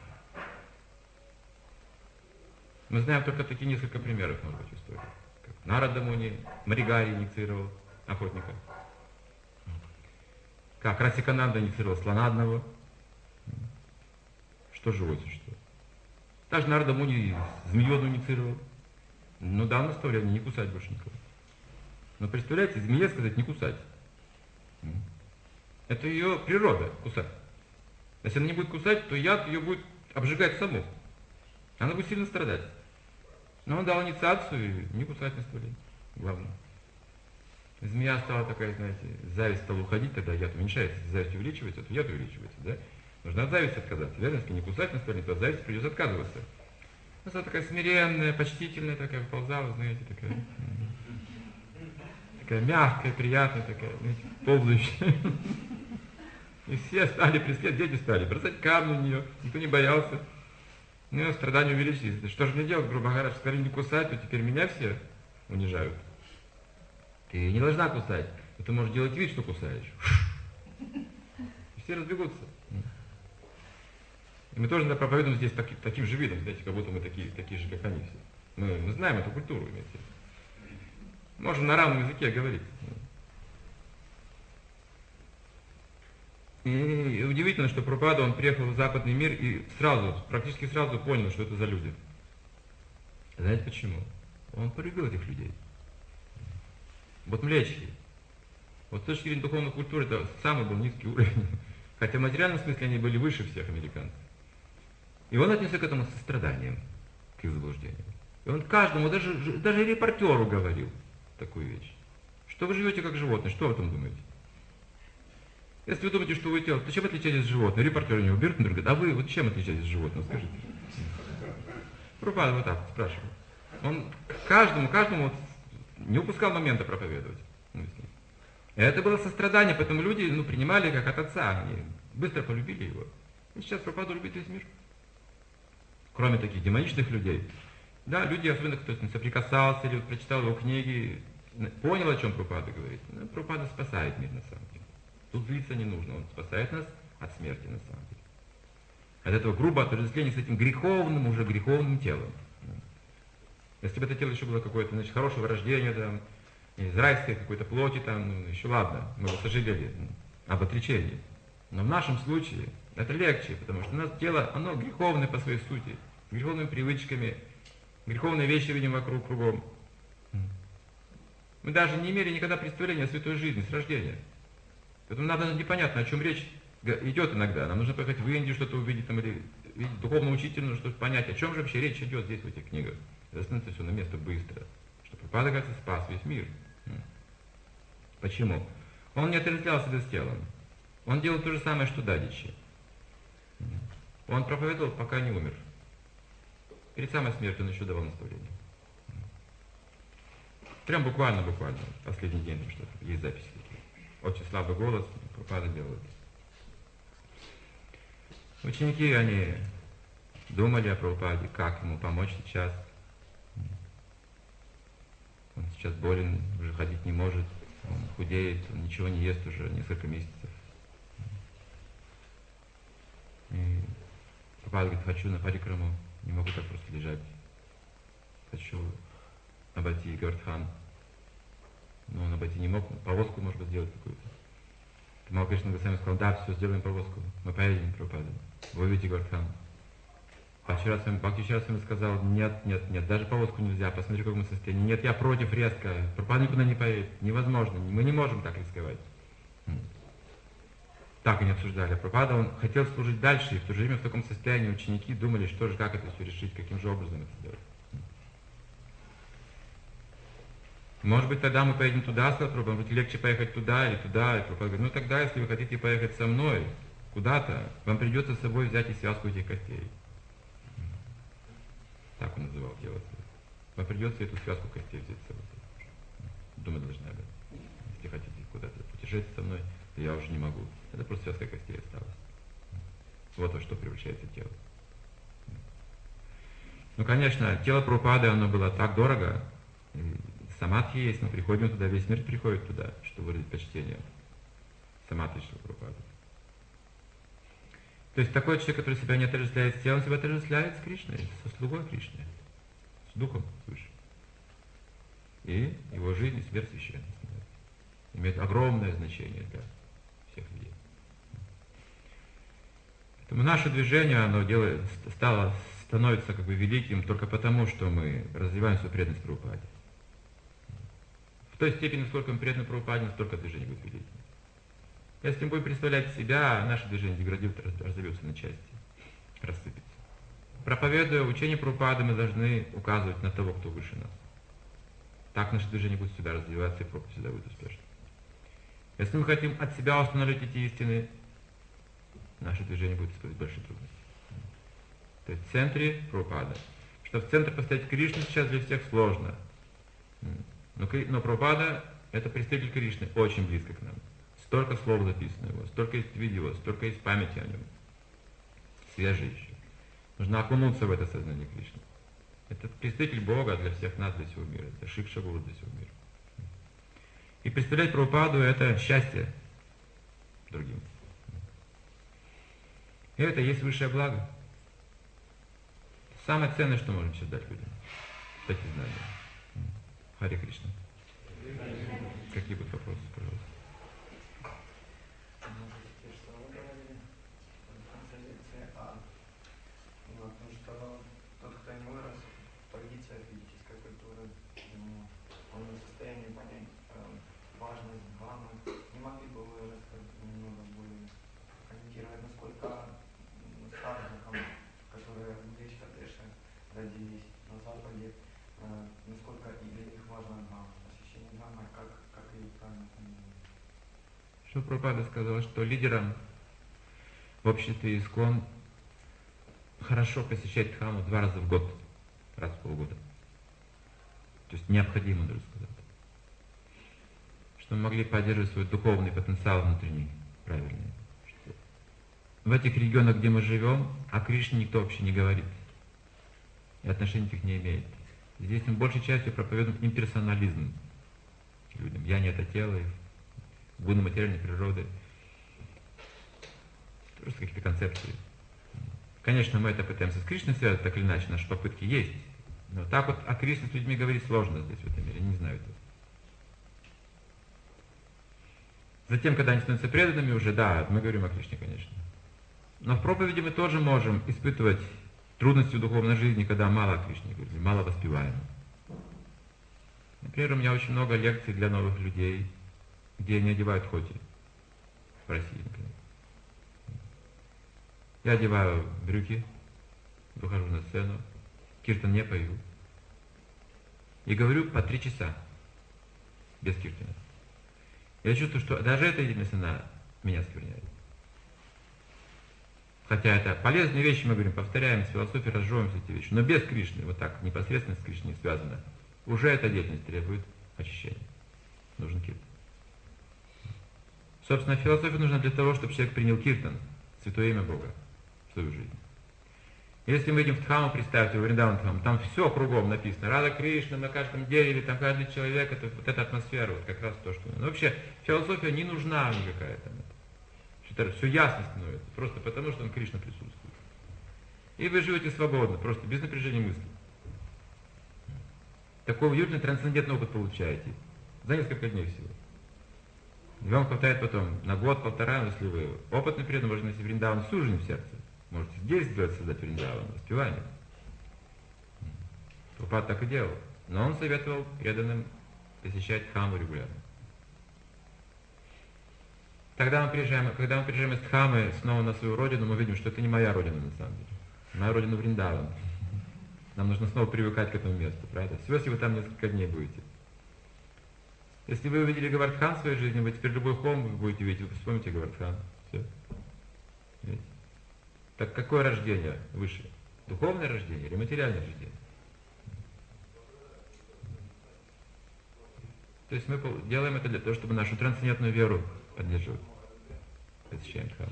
Мы знаем только такие несколько примеров, может быть, в истории. Как Нарада Муни, Маригари инициировал охотника. Как Расикананда инициировал слона одного. Что живое существо. Даже Нарада Муни змею одну инициировал. Ну, дал наставление не кусать больше никого. Но представляете, змее сказать не кусать. Это ее природа, кусать. Если она не будет кусать, то яд ее будет обжигать саму. Она будет сильно страдать. Но он дал инициацию и не кусать наставление. Главное. Змея стала такая, знаете, зависть стала уходить, тогда яд уменьшается. Если зависть увеличивается, то яд увеличивается. Да? Нужно от зависти отказаться. Верно, если не кусать наставление, то от зависти придется отказываться. Она стала такая смиренная, почтительная, такая выползала, знаете, такая. Такая мягкая, приятная, такая, знаете, ползающая. И все стали преследовать, дети стали бросать камни в нее, никто не боялся. Ну, страдания увеличились. Что же мне делать, грубо говоря, что сказали не кусать, то теперь меня все унижают. Ты не должна кусать, но ты можешь делать вид, что кусаешь. И все разбегутся. И мы тоже проповедуем здесь таки, таким же видом, знаете, как будто мы такие, такие же, как они все. Мы, мы знаем эту культуру, имеется. Можем на равном языке говорить. И удивительно, что Прабхупада, он приехал в западный мир и сразу, практически сразу понял, что это за люди. Знаете почему? Он полюбил этих людей. Вот млечки. Вот с точки зрения духовной культуры это самый был низкий уровень. Хотя в материальном смысле они были выше всех американцев. И он отнесся к этому с состраданием, к их заблуждению. И он каждому, даже, даже репортеру говорил такую вещь. Что вы живете как животные, что вы о этом думаете? Если вы думаете, что вы тело, то чем отличаетесь от животного? Репортер у него берет, он говорит, а вы вот чем отличаетесь от животного, скажите? Прабхупада вот так спрашивал. Он каждому, каждому вот не упускал момента проповедовать. И это было сострадание, поэтому люди ну, принимали как от отца, они быстро полюбили его. И сейчас Прабхупаду любит весь мир. Кроме таких демоничных людей. Да, люди, особенно кто соприкасался или вот, прочитал его книги, понял, о чем Прабхупада говорит. Ну, Прабхупада спасает мир на самом деле. Тут злиться не нужно, он спасает нас от смерти на самом деле. От этого грубого отождествления с этим греховным, уже греховным телом. Если бы это тело еще было какое-то, значит, хорошего рождения, там, из райской какой-то плоти, там, ну, еще ладно, мы бы сожалели об отречении. Но в нашем случае это легче, потому что у нас тело, оно греховное по своей сути, с греховными привычками, греховные вещи видим вокруг, кругом. Мы даже не имели никогда представления о святой жизни с рождения. Поэтому нам даже непонятно, о чем речь идет иногда. Нам нужно поехать в Индию, что-то увидеть, там, или видеть духовного учителя, нужно что-то понять, о чем же вообще речь идет здесь, в этих книгах. И становится все на место быстро. Что Прабхупада, кажется, спас весь мир. Почему? Он не отождествлял себя с телом. Он делал то же самое, что Дадичи. Он проповедовал, пока не умер. Перед самой смертью он еще давал наставление. Прям буквально-буквально. Последний день там что-то. Есть записи такие. Очень слабый голос. Прабхупада делал это. Ученики, они думали о Прабхупаде, как ему помочь сейчас. Он сейчас болен, уже ходить не может. Он худеет, он ничего не ест уже несколько месяцев. И Прабхупада говорит, хочу на парикраму, не могу так просто лежать. Хочу обойти Гавардхан. Но он обойти не мог, повозку, может быть, сделать какую-то. Тамал Кришна Госвами сказал, да, все, сделаем повозку, мы поедем, Прабхупада. Вы увидите Гавардхан. Бхакти Вишвами сказал, нет, нет, нет, даже повозку нельзя, посмотри, в каком состоянии. Нет, я против резко, Прабхупада никуда не поедет, невозможно, мы не можем так рисковать. Так они обсуждали. Прабхупада, он хотел служить дальше, и в то же время в таком состоянии ученики думали, что же, как это все решить, каким же образом это сделать. Может быть, тогда мы поедем туда, сказал Прабхупада, может быть, легче поехать туда или туда. И Прабхупада говорит, ну тогда, если вы хотите поехать со мной куда-то, вам придется с собой взять и связку этих костей. Так он называл тело свое. Вам придется эту связку костей взять с собой. Думать должны об этом. Если хотите куда-то путешествовать со мной, то я уже не могу. Это просто связка костей осталась. Вот во что превращается тело. Ну, конечно, тело Прабхупады, оно было так дорого. Самадхи есть, мы приходим туда, весь мир приходит туда, чтобы выразить почтение. Самадхи Шрила Прабхупады. То есть такой человек, который себя не отождествляет с телом, себя отождествляет с Кришной, со слугой Кришны, с духом свыше. И его жизнь и смерть священна. Имеет огромное значение для всех людей. Поэтому наше движение, оно делает, стало, становится как бы великим только потому, что мы развиваем свою преданность Прабхупаде. В той степени, сколько мы преданы Прабхупаде, столько движение будет великим. Если мы будем представлять себя, наше движение деградирует, разовьется на части, рассыпется. Проповедуя учение Прабхупады, мы должны указывать на того, кто выше нас. Так наше движение будет всегда развиваться, и проповедь всегда будет успешна. Если мы хотим от себя установить эти истины, наше движение будет испытывать большие трудности. То есть в центре Прабхупада. Что в центре поставить Кришну сейчас для всех сложно. Но, но Прабхупада — это представитель Кришны, очень близко к нам. Столько слов записано его, столько есть видео, столько есть памяти о нем. Свежие еще. Нужно окунуться в это сознание Кришны. Это представитель Бога для всех нас, для всего мира. Это Шикша Гуру для всего мира. И представлять Прабхупаду — это счастье другим. И это и есть высшее благо. Самое ценное, что можем сейчас дать людям. Эти знания. Харе Кришна. Какие будут вопросы, пожалуйста? Прабхупада сказал, что лидерам в обществе ИСККОН хорошо посещать Дхаму два раза в год, раз в полгода. То есть необходимо, даже сказать. Чтобы мы могли поддерживать свой духовный потенциал внутренний, правильный. Что в этих регионах, где мы живем, о Кришне никто вообще не говорит. И отношения к не имеет. Здесь мы большей частью проповедуем имперсонализм людям. Я не это тело, гуны материальной природы, просто какие-то концепции. Конечно, мы это пытаемся с Кришной связать, так или иначе, наши попытки есть. Но так вот о Кришне с людьми говорить сложно здесь, в этом мире, они не знают этого. Затем, когда они становятся преданными уже, да, мы говорим о Кришне, конечно. Но в проповеди мы тоже можем испытывать трудности в духовной жизни, когда мало о Кришне говорим, мало воспеваем. Например, у меня очень много лекций для новых людей, где они одевают хоти в России, например. Я одеваю брюки, выхожу на сцену, киртан не пою. И говорю по три часа, без киртана. Я чувствую, что даже эта деятельность, она меня оскверняет. Хотя это полезные вещи, мы говорим, повторяем, с философией разжевываем эти вещи. Но без Кришны, вот так, непосредственно с Кришной связано, уже эта деятельность требует очищения. Нужен киртан. Собственно, философия нужна для того, чтобы человек принял киртан, святое имя Бога, в свою жизнь. Если мы идем в Дхаму, представьте, в Вриндаван Дхаму, там все кругом написано. Рада Кришна на каждом дереве, там каждый человек, это вот эта атмосфера, вот как раз то, что... Но вообще, философия не нужна никакая там. Это все ясно становится, просто потому, что там Кришна присутствует. И вы живете свободно, просто без напряжения мысли. Такой уютный трансцендентный опыт получаете. За несколько дней всего. И вам хватает потом на год, полтора, если вы опытный преданный, можно носить Вриндаван всю жизнь в сердце. Можете здесь сделать, создать Вриндаван, воспевание. Прабхупада так и делал. Но он советовал преданным посещать Дхаму регулярно. Тогда мы приезжаем, когда мы приезжаем из Дхамы снова на свою родину, мы видим, что это не моя родина на самом деле. Моя родина Вриндаван. Нам нужно снова привыкать к этому месту, правда? Всего, если вы там несколько дней будете. Если вы увидели Говардхан в своей жизни, вы теперь любой холм вы будете видеть, вы вспомните Говардхан. Все. Видите? Так какое рождение выше? Духовное рождение или материальное рождение? То есть мы делаем это для того, чтобы нашу трансцендентную веру поддерживать. Посещаем Дхаму.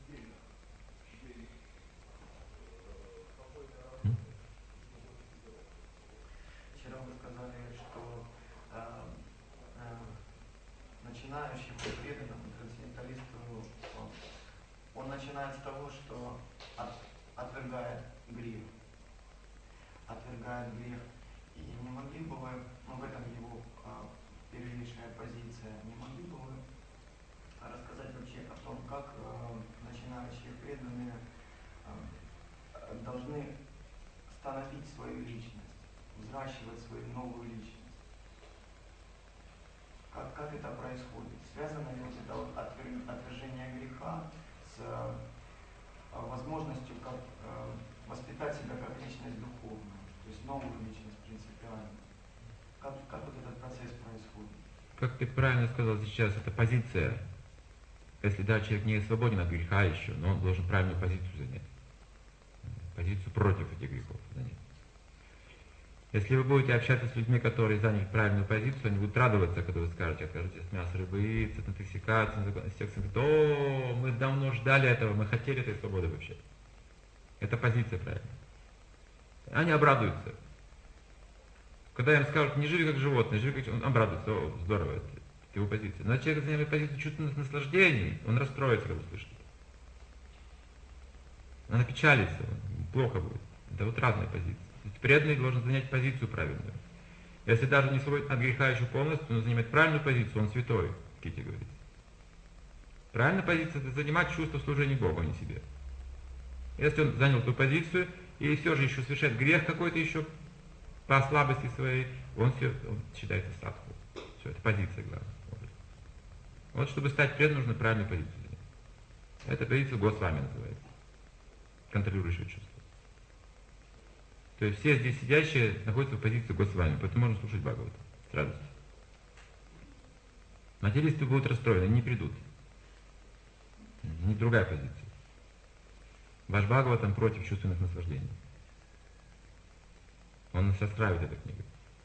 Вчера вы сказали, что э, э, начинающему преданному трансценденталисту он начинает с того, что от, отвергает грех. Отвергает грех. И не могли бы вы, ну в этом его э, первейшая позиция, не могли бы вы рассказать вообще о том, как э, начинающие преданные э, должны становить свою личность, взращивать свою новую личность. Как, как это происходит? Связано ли вот это вот отвержение греха с э, возможностью как, э, воспитать себя как личность духовную, то есть новую личность принципиально? Как, как вот этот процесс происходит? Как ты правильно сказал сейчас, это позиция. Если да, человек не свободен от греха еще, но он должен правильную позицию занять. Позицию против этих грехов занять. Если вы будете общаться с людьми, которые заняли правильную позицию, они будут радоваться, когда вы скажете, откажитесь от мяса, рыбы, яиц, от интоксикации, от секса. О, мы давно ждали этого, мы хотели этой свободы вообще. Это позиция правильная. Они обрадуются. Когда им скажут, не живи как животное, живи как... Он обрадуется, о, здорово, это, это его позиция. Но человек занимает позицию чувственных наслаждений, он расстроится, когда слышит. Он опечалится, он плохо будет. Это вот разные позиции. То есть преданный должен занять позицию правильную. Если даже не сводит от греха еще полностью, он занимает правильную позицию, он святой, Кити говорит. Правильная позиция — это занимать чувство служения Богу, а не себе. Если он занял эту позицию и все же еще совершает грех какой-то еще по слабости своей, он, все, он считается садху. Все, это позиция главная. Вот чтобы стать преданным, нужно правильную позицию занять. Эта позиция Госвами называется. Контролирующее чувство. То есть все здесь сидящие находятся в позиции Госвами, поэтому можно слушать Бхагавата с радостью. Материалисты будут расстроены, не придут. Не другая позиция. Ваш Бхагаватам против чувственных наслаждений. Он нас расстраивает, эта книга.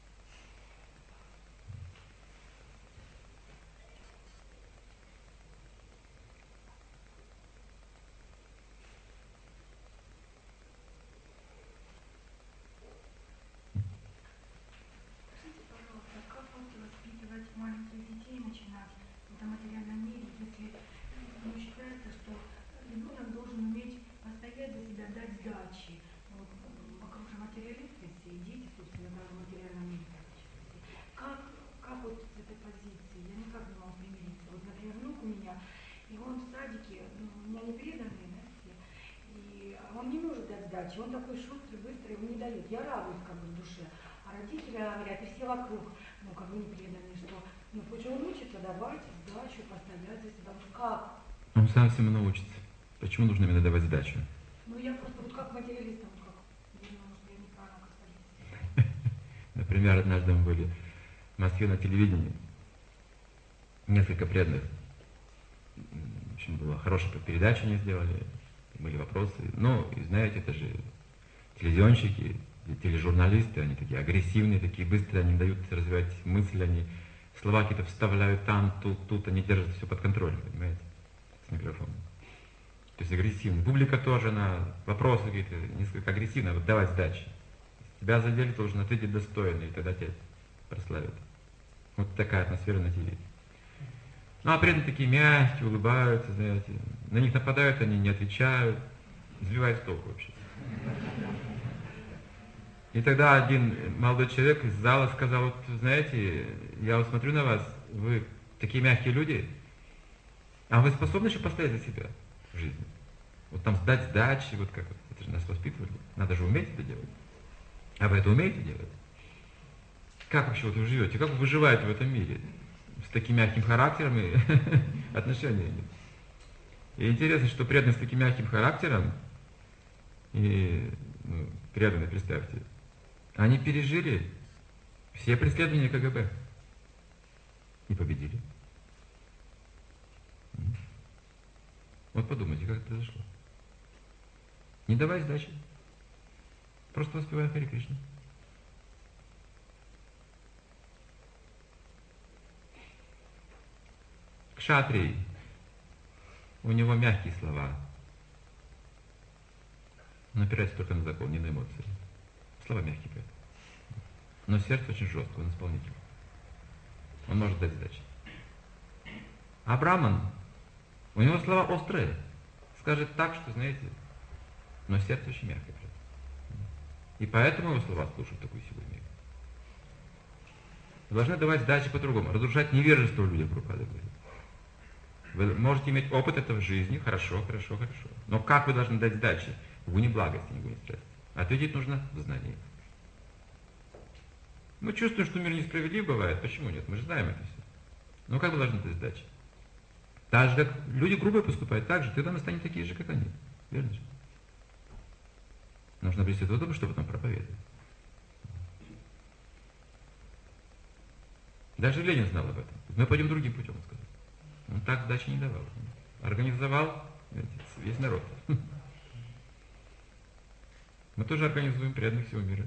Скажите, пожалуйста, как вот воспитывать маленьких детей начинать в этом материальном мире, если ну, считается, что ребенок должен уметь постоять за себя, дать сдачи. Вот, вокруг же материалисты все, и дети, собственно, да, в материальном мире практически. Как, как вот с этой позиции? Я никак не могу примириться. Вот, например, внук у меня, и он в садике, ну, у меня не преданные, да, все, и он не может дать сдачи, он такой шустрый, быстрый, его не дает. Я радуюсь как бы в душе. А родители говорят, и все вокруг, ну, как бы не преданные, что, ну, пусть он учится, давайте сдачу, постоять за себя. Вот как? Он сам всему научится. Почему нужно именно давать сдачу? Ну, я просто вот как материалистом, вот как, видно, может, я неправильно как позиция. Например, однажды мы были в Москве на телевидении. Несколько преданных. В общем, была хорошая передача они сделали, были вопросы. Ну, и знаете, это же телевизионщики, тележурналисты, они такие агрессивные, такие быстрые, они дают развивать мысли, они слова какие-то вставляют там, тут, тут, они держат все под контролем, понимаете, с микрофоном. То есть агрессивно. Публика тоже, она вопросы какие-то несколько агрессивные, вот давай сдачи. Тебя задели, ты должен ответить достойно, и тогда тебя прославят. Вот такая атмосфера на телевидении. Ну, а преданные такие мягкие, улыбаются, знаете. На них нападают, они не отвечают, сбивают с толку вообще. И тогда один молодой человек из зала сказал, вот, знаете, я вот смотрю на вас, вы такие мягкие люди, а вы способны еще постоять за себя в жизни? Вот там сдать сдачи, вот как, это же нас воспитывали, надо же уметь это делать. А вы это умеете делать? Как вообще вот вы живете, как вы выживаете в этом мире? С таким мягким характером и отношениями. И интересно, что преданные с таким мягким характером, и ну, преданные, представьте, они пережили все преследования КГБ и победили. Вот подумайте, как это произошло. Не давай сдачи. Просто воспевай Харе Кришна. Кшатрий. У него мягкие слова. Он опирается только на закон, не на эмоции. Слова мягкие. Но сердце очень жестко, он исполнитель. Он может дать сдачи. А Браман, у него слова острые. Скажет так, что, знаете, но сердце очень мягкое. И поэтому его слова слушают такую силу имеют. Вы должны давать сдачи по-другому. Разрушать невежество в людях, Прабхупада говорит. Вы можете иметь опыт этого в жизни, хорошо, хорошо, хорошо. Но как вы должны дать сдачи? В гуне благости, не в гуне страсти. Ответить нужно в знании. Мы чувствуем, что мир несправедлив бывает. Почему нет? Мы же знаем это все. Но как вы должны дать сдачи? Так же, как люди грубо поступают, так же, тогда мы станем такие же, как они. Верно же? Нужно обрести тот опыт, чтобы потом проповедовать. Даже Ленин знал об этом. Мы пойдем другим путем, он сказал. Он так сдачи не давал. Организовал весь народ. Мы тоже организуем преданных всего мира.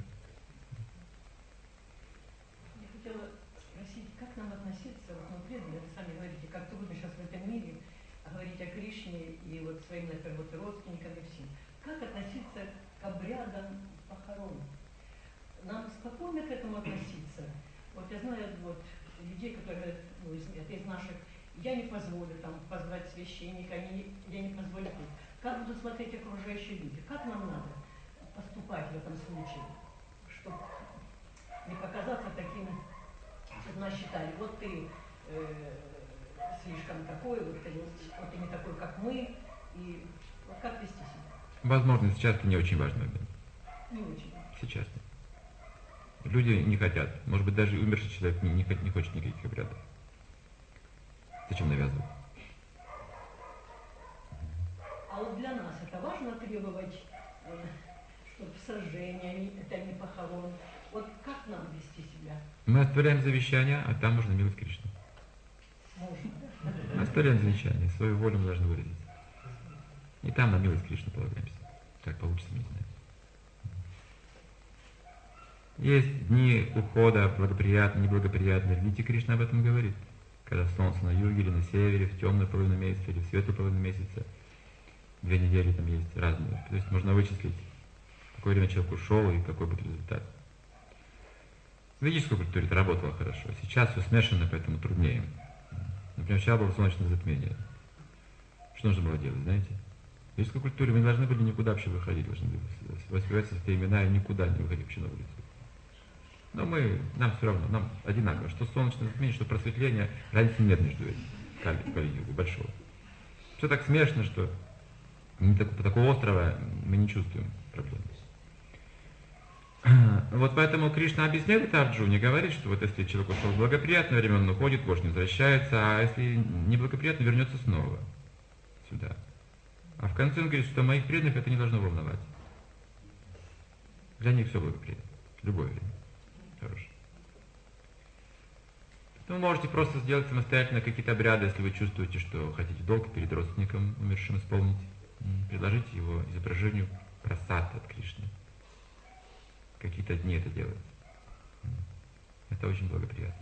Я хотела спросить, как нам относиться, ну, преданные, вы сами говорите, как трудно сейчас в этом мире говорить о Кришне и вот своим, например, вот родственникам и всем. как относиться к обрядам похорон? Нам спокойно к этому относиться? Вот я знаю вот людей, которые, ну, из, это из наших, я не позволю там позвать священника, они, я не позволю. Как будут смотреть окружающие люди? Как нам надо поступать в этом случае, чтобы не показаться таким, чтобы нас считали, вот ты э, слишком такой, вот ты, вот, вот ты не такой, как мы, и вот как вести себя? Возможно, сейчас это не очень важный момент. Не очень. Сейчас нет. Люди не хотят. Может быть, даже умерший человек не, не, не хочет никаких обрядов. Зачем навязывать? А вот для нас это важно требовать, э, чтобы сожжение, это не похорон. Вот как нам вести себя? Мы оставляем завещание, а там можно милость Кришны. Можно. Мы оставляем завещание, свою волю мы должны выразить. И там на милость Кришны полагаемся. Как получится, не знаю. Есть дни ухода, благоприятные, неблагоприятные. Видите, Кришна об этом говорит. Когда солнце на юге или на севере, в темную половину месяца или в светлую половину месяца. Две недели там есть разные. То есть можно вычислить, в какое время человек ушел и какой будет результат. В ведической культуре это работало хорошо. Сейчас все смешано, поэтому труднее. Например, вчера было солнечное затмение. Что нужно было делать, знаете? В ведической культуре мы не должны были никуда вообще выходить. Должны были воспевать свои имена и никуда не выходить вообще на улицу. Но мы, нам все равно, нам одинаково, что солнечное затмение, что просветление, разницы нет между этим, Кали-югу, большого. Все так смешно, что не так, такого острова мы не чувствуем проблем. Вот поэтому Кришна объясняет это Арджуне, говорит, что вот если человек ушел в благоприятное время, он уходит, больше не возвращается, а если неблагоприятно, вернется снова сюда. А в конце он говорит, что моих преданных это не должно волновать. Для них все благоприятно, любое время. Хорошо. Вы можете просто сделать самостоятельно какие-то обряды, если вы чувствуете, что хотите долг перед родственником умершим исполнить. Предложите его изображению прасад от Кришны. Какие-то дни это делать. Это очень благоприятно.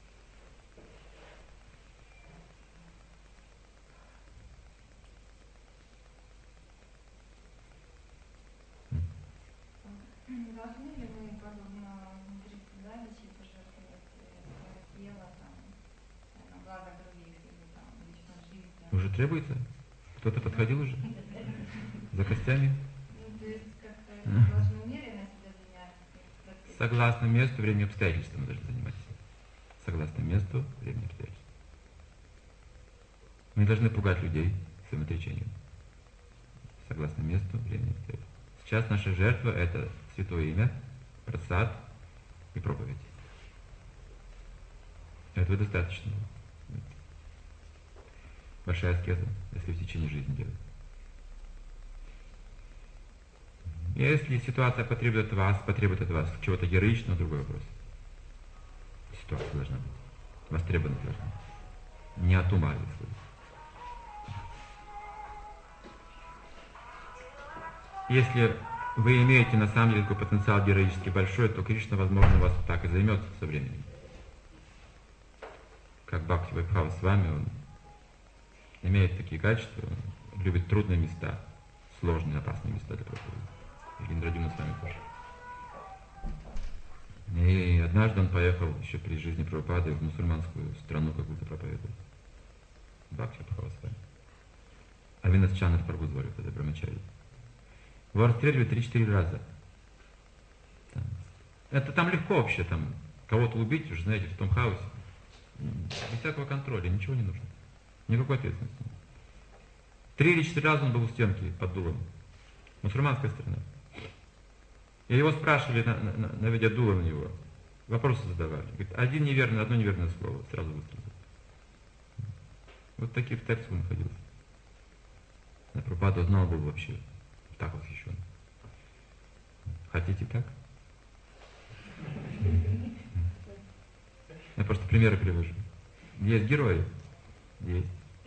Должны ли мы, подобно Давичи, пожертвовать свое тело там, на благо других, или там личную жизнь? Уже требуется? Кто-то подходил уже? За костями? Ну, то есть как-то должны умеренно себя занять. Согласно месту, времени, обстоятельствам мы должны заниматься. Согласно месту, времени, обстоятельствам. Мы не должны пугать людей своим отречением. Согласно месту, времени, обстоятельствам. Сейчас наша жертва – это святое имя, прасад и проповедь. Этого достаточно. Большая аскеза, если в течение жизни делать. Если ситуация потребует от вас, потребует от вас чего-то героичного, другой вопрос. Ситуация должна быть. Востребованность должна быть. Не от ума исходит. Если вы имеете на самом деле такой потенциал героически большой, то Кришна, возможно, вас так и займет со временем. Как Бхакти Вайбхава с вами, он имеет такие качества, он любит трудные места, сложные, опасные места для проповеди. И Индрадюмна с вами тоже. И однажды он поехал еще при жизни Прабхупады в мусульманскую страну какую-то проповедовать. Бхакти Вайбхава с вами. А Винасчанов Прабху звали, тогда Брамачари. Его расстреливали три-четыре раза. Там. Это там легко вообще, там кого-то убить, уже знаете, в том хаосе. Без всякого контроля, ничего не нужно. Никакой ответственности. Три или четыре раза он был у стенки под дулом. Мусульманская страна. И его спрашивали, на, на, наведя дуло на него. Вопросы задавали. Говорит, один неверный, одно неверное слово. Сразу выстрелил. Вот таких текстов он находился. На Прабхупаду знал был вообще. Так восхищен. Хотите так? Я просто примеры привожу. Есть герои? Есть.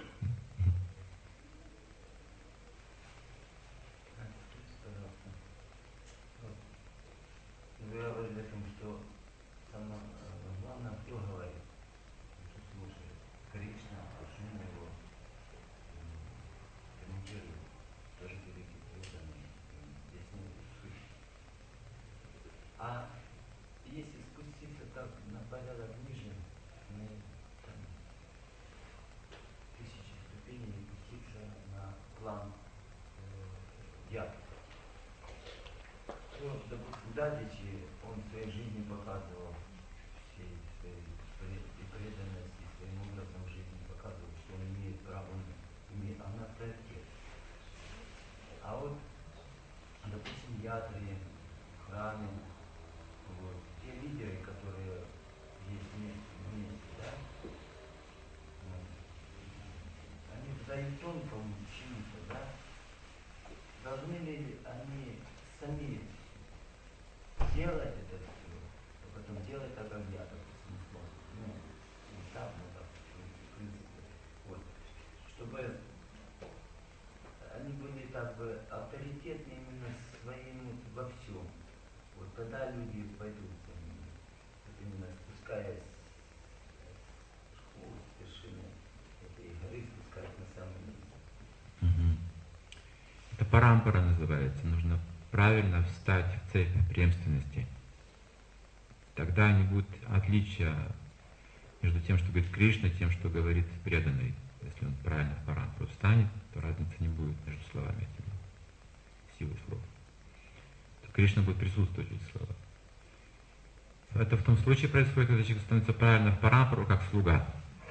Вы говорили о том, что самое главное, кто говорит, кто слушает. Кришна, Арджуна его комментирует, тоже великий преданный. я. Ну, допустим, Дадичи, он в своей жизни показывал всей своей, своей и преданности, своим образом жизни показывал, что он имеет право, он имеет, он авторитет. А вот, допустим, ятри, храмы, вот, те лидеры, которые есть вместе, вместе, да, вот, они задают тонкому чему-то, да, должны ли они сами делать это все, а потом делать так, как я, допустим, смотрю, ну, не так, но так, в принципе, вот, чтобы они были как бы авторитетны именно своим во всем. Вот тогда люди пойдут за ними, вот именно спускаясь с вершины этой горы, спускаясь на самый низ. Мгм. Это парампара называется. Нужно правильно встать в цепь преемственности. Тогда не будет отличия между тем, что говорит Кришна, и тем, что говорит преданный. Если он правильно в парампару встанет, то разницы не будет между словами этими, силой слов. То Кришна будет присутствовать в этих словах. Это в том случае происходит, когда человек становится правильно в парампару, как слуга.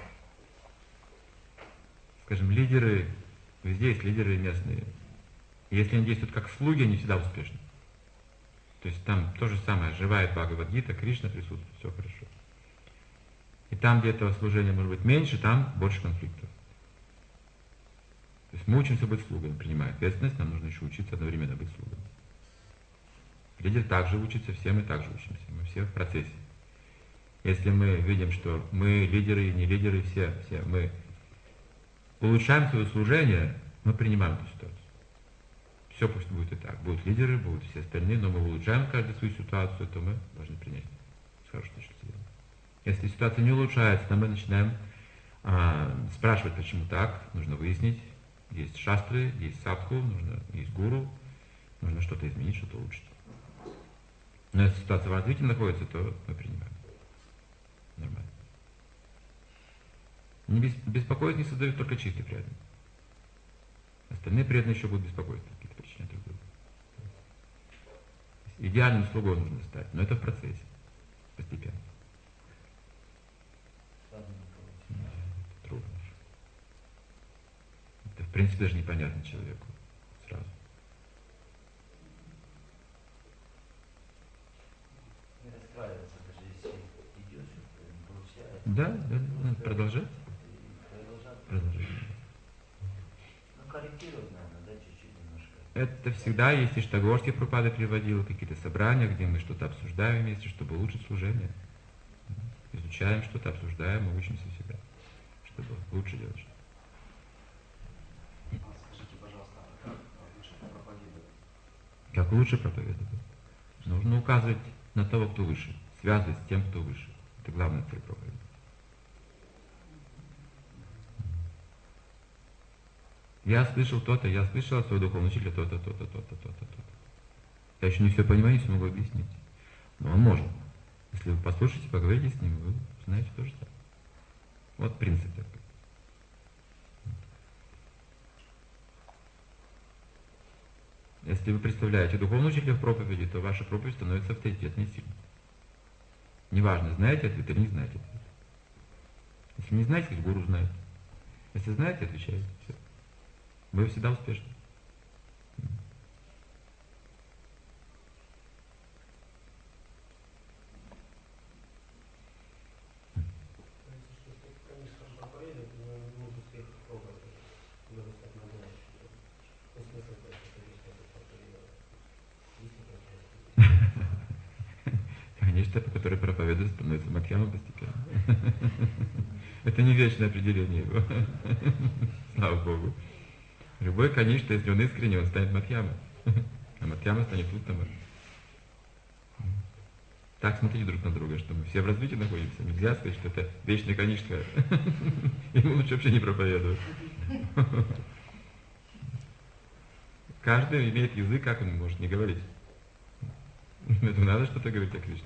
Скажем, лидеры, везде есть лидеры местные. Если они действуют как слуги, они всегда успешны. То есть там то же самое, живая Бхагавад-гита, Кришна присутствует, все хорошо. И там, где этого служения может быть меньше, там больше конфликтов. То есть мы учимся быть слугами, принимая ответственность, нам нужно еще учиться одновременно быть слугами. Лидер также учится, все мы также учимся, мы все в процессе. Если мы видим, что мы лидеры и не лидеры, все, все мы улучшаем свое служение, мы принимаем эту ситуацию. Все пусть будет и так. Будут лидеры, будут все остальные, но мы улучшаем каждую свою ситуацию, то мы должны принять с хорошей точки зрения. Если ситуация не улучшается, то мы начинаем а, спрашивать, почему так, нужно выяснить. Есть шастры, есть садху, нужно, есть гуру, нужно что-то изменить, что-то улучшить. Но если ситуация в развитии находится, то мы принимаем. Нормально. Не бес, беспокоить не создают только чистый преданный. Остальные преданные еще будут беспокоить по каких-то причинам друг друга. Идеальным слугой нужно стать, но это в процессе, постепенно. Да, это трудно. Это в принципе даже непонятно человеку сразу. Не расстраиваться, даже если идет что-то, не получается. Да, да, да, надо продолжать. Продолжать. Продолжать. Ну, корректировать надо, да, чуть-чуть немножко. Это всегда есть, и Штагорский Прабхупада приводил какие-то собрания, где мы что-то обсуждаем вместе, чтобы улучшить служение. Изучаем что-то, обсуждаем и учимся всегда, чтобы лучше делать что-то. Скажите, пожалуйста, а как лучше проповедовать? Как лучше проповедовать? Нужно указывать на того, кто выше, связывать с тем, кто выше. Это главная цель проповеди. Я слышал то-то, я слышал от своего духовного учителя то-то, то-то, то-то, то-то, то-то. Я еще не все понимаю, не все могу объяснить. Но он может. Если вы послушаете, поговорите с ним, вы знаете то же самое. Вот принцип такой. Если вы представляете духовного учителя в проповеди, то ваша проповедь становится авторитетной и сильной. Неважно, знаете ответ или не знаете ответ. Если не знаете, гуру знает. Если знаете, отвечаете. Все. Вы всегда успешны. Конечно, по которой проповедует, становится Мадхьяма постепенно. Это не вечное определение его. Слава Богу. Любой, конечно, если он искренний, он станет Мадхьямой. А Мадхьяма станет Уттамой. Так смотрите друг на друга, что мы все в развитии находимся. Нельзя сказать, что это вечный конишка. Ему лучше вообще не проповедовать. Каждый имеет язык, как он может не говорить. Это надо что-то говорить о Кришне.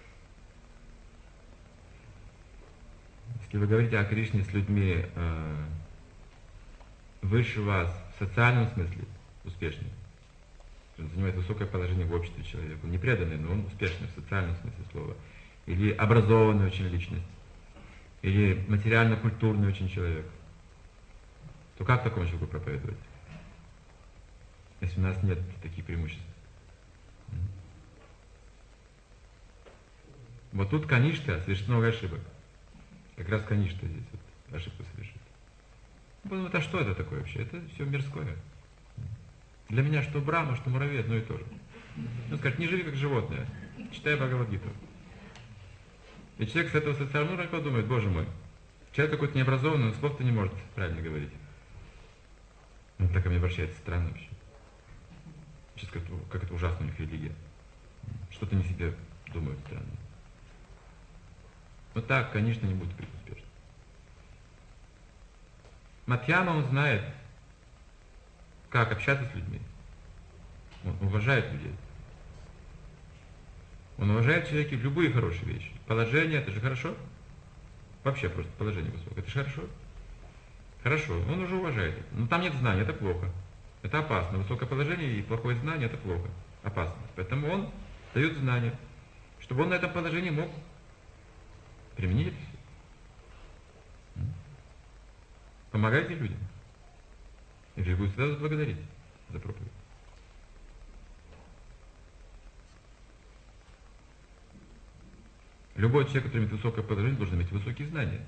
Если вы говорите о Кришне с людьми, выше вас в социальном смысле успешный, он занимает высокое положение в обществе человек, он не преданный, но он успешный в социальном смысле слова, или образованный очень личность, или материально-культурный очень человек, то как такому человеку проповедовать, если у нас нет таких преимуществ? Вот тут Каништа совершит много ошибок. Как раз Каништа здесь вот ошибку совершит. Ну, а что это такое вообще? Это все мирское. Для меня что Брахма, что муравей одно и то же. Он скажет, не живи как животное, читай Бхагавад-гиту. И человек с этого социального уровня подумает, боже мой, человек какой-то необразованный, он слов-то не может правильно говорить. Он так ко мне обращается, странно вообще. Сейчас как, как это ужасно у них религия. Что-то не себе думают странно. Вот так, конечно, не будет успешно. Мадхьяма, он знает, как общаться с людьми. Он уважает людей. Он уважает в человеке любые хорошие вещи. Положение, это же хорошо. Вообще просто положение высокое, это же хорошо. Хорошо, он уже уважает это. Но там нет знания, это плохо. Это опасно. Высокое положение и плохое знание, это плохо. Опасно. Поэтому он дает знания, чтобы он на этом положении мог применить это все. Помогайте людям. И вы будете всегда благодарить за проповедь. Любой человек, который имеет высокое положение, должен иметь высокие знания.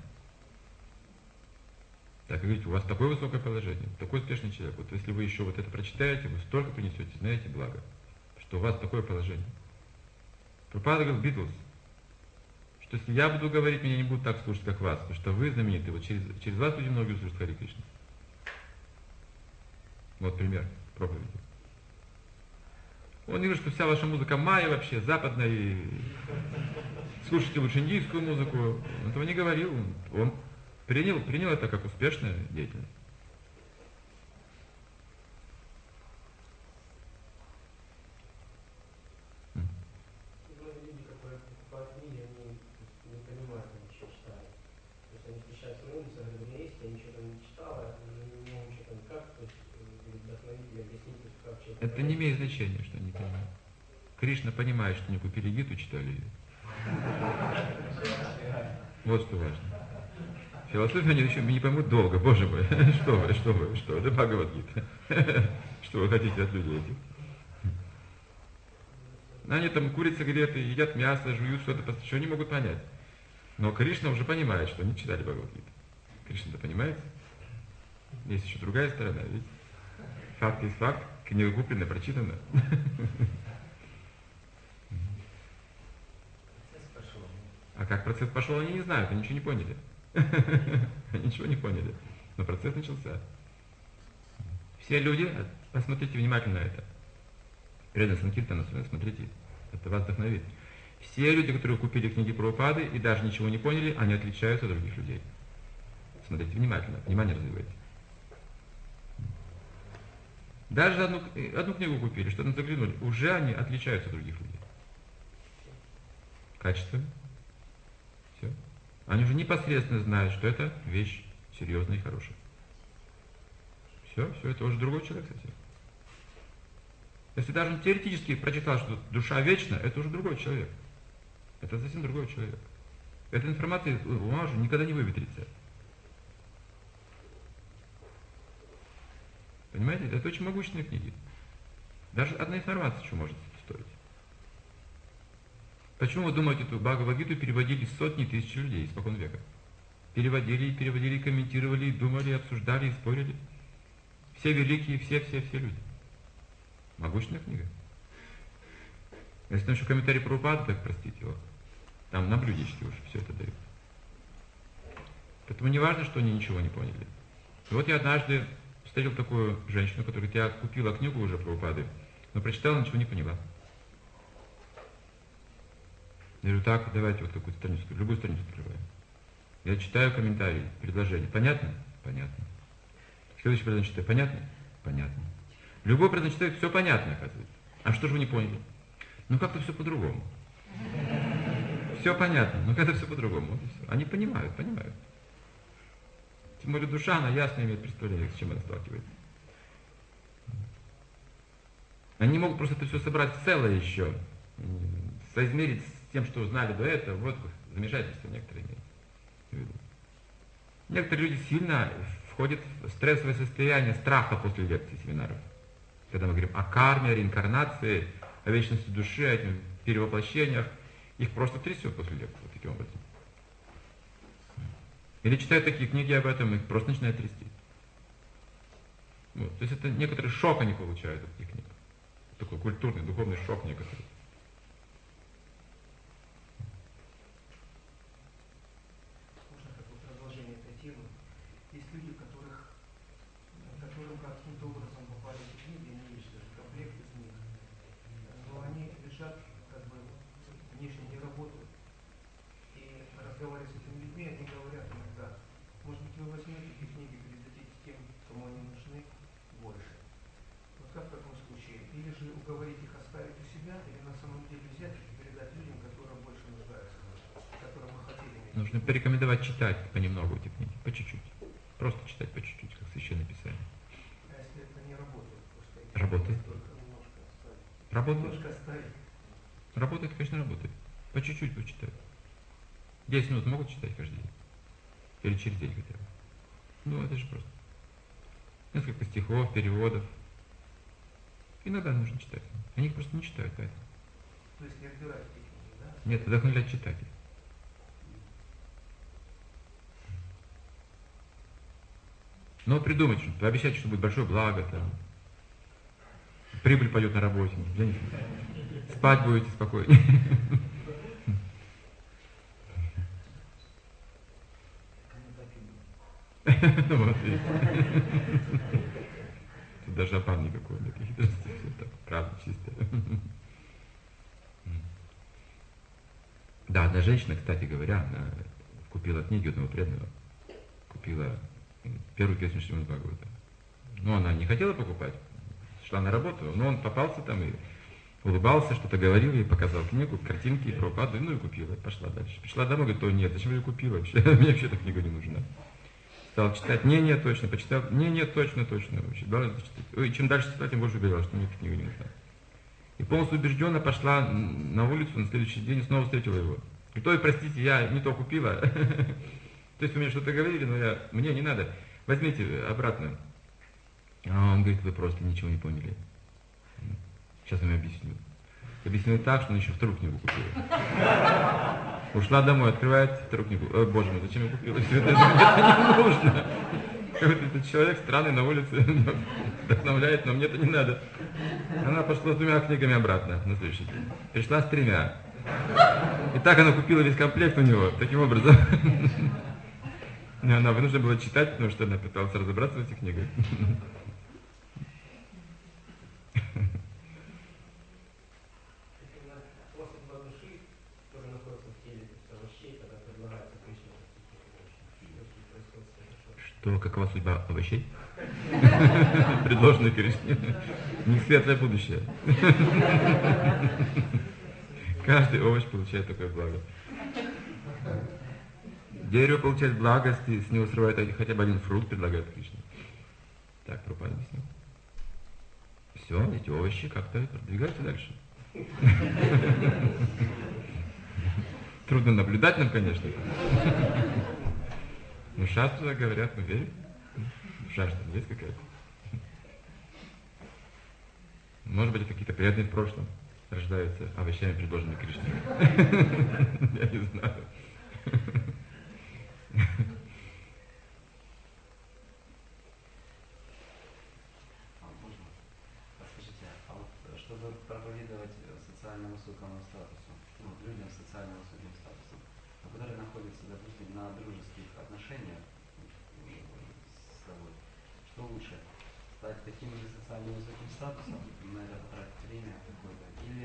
Так, видите, у вас такое высокое положение, такой успешный человек. Вот если вы еще вот это прочитаете, вы столько принесете, знаете, благо, что у вас такое положение. Прабхупада говорил Битлз, что если я буду говорить, меня не будут так слушать, как вас, потому что вы знаменитый, вот через, через вас люди многие услышат Хари Кришна. Вот пример проповеди. Он не говорит, что вся ваша музыка майя вообще, западная, и слушайте лучше индийскую музыку. Он этого не говорил. Он принял, принял это как успешная деятельность. Многие люди, которые покупают книги, они не понимают, они что читают. То есть они встречаются на улице, говорят, у меня есть, я ничего там не читала, не могу ничего там никак, то есть вдохновитель объяснить, как человек. Это не имеет значения, что они понимают. Кришна понимает, что они купили Гиту, читали ее. Вот что важно. Философию они еще не поймут долго, боже мой. Что вы, что вы, что? Это Бхагавад-гита. Что вы хотите от людей этих? Они там курят сигареты, едят мясо, жуют что-то, что они могут понять. Но Кришна уже понимает, что они читали Бхагавад-гиту. Кришна-то понимает. Есть еще другая сторона, видите? Факт есть факт, книга куплена, прочитана. А как процесс пошел, они не знают, они ничего не поняли. Они ничего не поняли. Но процесс начался. Все люди, посмотрите внимательно это. Предан Санкиртана, смотрите, это вас вдохновит. Все люди, которые купили книги Прабхупады и даже ничего не поняли, они отличаются от других людей. Смотрите внимательно, внимание развивайте. Даже одну, одну книгу купили, что-то заглянули, уже они отличаются от других людей. Качественно. Все. Они уже непосредственно знают, что это вещь серьезная и хорошая. Все, все, это уже другой человек совсем. Если даже он теоретически прочитал, что душа вечна, это уже другой человек. Это совсем другой человек. Эта информация из ума уже никогда не выветрится. Понимаете? Это очень могущественные книги. Даже одна информация что может стоить. Почему вы думаете, эту Бхагавад-гиту переводили сотни тысяч людей испокон века? Переводили, и переводили, и комментировали, и думали, и обсуждали, и спорили. Все великие, все-все-все люди. Могущественная книга. Если там еще комментарий Прабхупады, так простите его. Там на блюдечке уже все это дают. Поэтому не важно, что они ничего не поняли. И вот я однажды встретил такую женщину, которая говорит, я купила книгу уже Прабхупады, но прочитала, ничего не поняла. Я говорю, так, давайте вот какую-то страницу, любую страницу открываем. Я читаю комментарии, предложения. Понятно? Понятно. Следующее предложение читаю. Понятно? Понятно. Любой предложение читает, все понятно, оказывается. А что же вы не поняли? Ну как-то все по-другому. Все понятно, но как-то все по-другому. Вот и все. Они понимают, понимают. смотрит душа, она ясно имеет представление, с чем она сталкивается. Они могут просто это все собрать в целое еще, соизмерить с тем, что узнали до этого. Вот замешательство некоторые имеют в виду. Некоторые люди сильно входят в стрессовое состояние страха после лекций, семинаров. Когда мы говорим о карме, о реинкарнации, о вечности души, о этих перевоплощениях, их просто трясет после лекции вот таким образом. Или читают такие книги об этом, их просто начинает трясти. Вот. То есть это некоторый шок они получают от этих книг. Такой культурный, духовный шок некоторый. Можно такое продолжение этой темы. Есть люди, которых, которым каким-то образом попали эти книги, они есть даже комплект из них, но они лежат, как бы внешне не работают. И разговаривая с этими людьми, они говорят иногда, может быть, вы возьмете эти книги, передадите тем, кому они нужны больше. Вот как в таком случае? Или же уговорить их оставить у себя, или на самом деле взять и передать людям, которые больше нуждаются, которые бы хотели иметь. Нужно порекомендовать читать понемногу эти книги, по чуть-чуть. Просто читать по чуть-чуть, как Священное Писание. А если это не работает? Просто Работает. только немножко оставить. Работает. Немножко оставить. Работает, конечно, работает. По чуть-чуть почитать. десять минут могут читать каждый день? Или через день хотя бы? Ну, это же просто. Несколько стихов, переводов. Иногда нужно читать. Они их просто не читают, поэтому. То есть не отбирать эти книги, да? Нет, вдохновлять читателей. Но придумать что-то, пообещать, что будет большое благо, там, прибыль пойдет на работе, я не знаю. Спать будете спокойнее. Вот видите. Тут даже опан никакой, какие-то все так, правда, чистая. Да, одна женщина, кстати говоря, она купила книги одного преданного, купила первую песню Шримад Бхагавата. Но она не хотела покупать, шла на работу, но он попался там и улыбался, что-то говорил, ей показал книгу, картинки, и Прабхупаду, ну и купила, пошла дальше. Пришла домой, говорит, о нет, зачем я ее купила вообще, мне вообще эта книга не нужна. Стал читать, не, не, точно, почитал, не, не, точно, точно, вообще, и чем дальше читать, тем больше убеждала, что мне эта книга не нужна. И полностью убежденно пошла на улицу на следующий день и снова встретила его. И то, и простите, я не то купила. То есть вы мне что-то говорили, но я, мне не надо. Возьмите обратно. А он говорит, вы просто ничего не поняли. Сейчас я вам объясню. Объяснил так, что он еще вторую книгу купила. Ушла домой, открывает вторую книгу. О, боже мой, зачем я купила? Все это, это не нужно. Какой-то этот человек странный на улице вдохновляет, но мне это не надо. Она пошла с двумя книгами обратно на следующий день. Пришла с тремя. И так она купила весь комплект у него, таким образом. Она вынуждена была читать, потому что она пыталась разобраться в этих книгах. Что, какова судьба овощей? Предложенной Кришне. Не светлое будущее. Каждый овощ получает такое благо. Дерево получает благость, и с него срывает хотя бы один фрукт, предлагает Кришна. Так, Прабхупада объяснил. Все, эти овощи как-то продвигаются дальше. Трудно наблюдать нам, конечно. Но шастры говорят, мы верим. Жажда есть какая-то. Может быть, какие-то преданные в прошлом рождаются овощами, предложенными Кришной. Я не знаю. Скажите, а вот чтобы проповедовать социально высокому статусу, ну, людям с социально высоким статусом, которые находятся, допустим, на дружеских отношениях с тобой, что лучше? Стать таким же социально высоким статусом, на это потратить время какое-то, или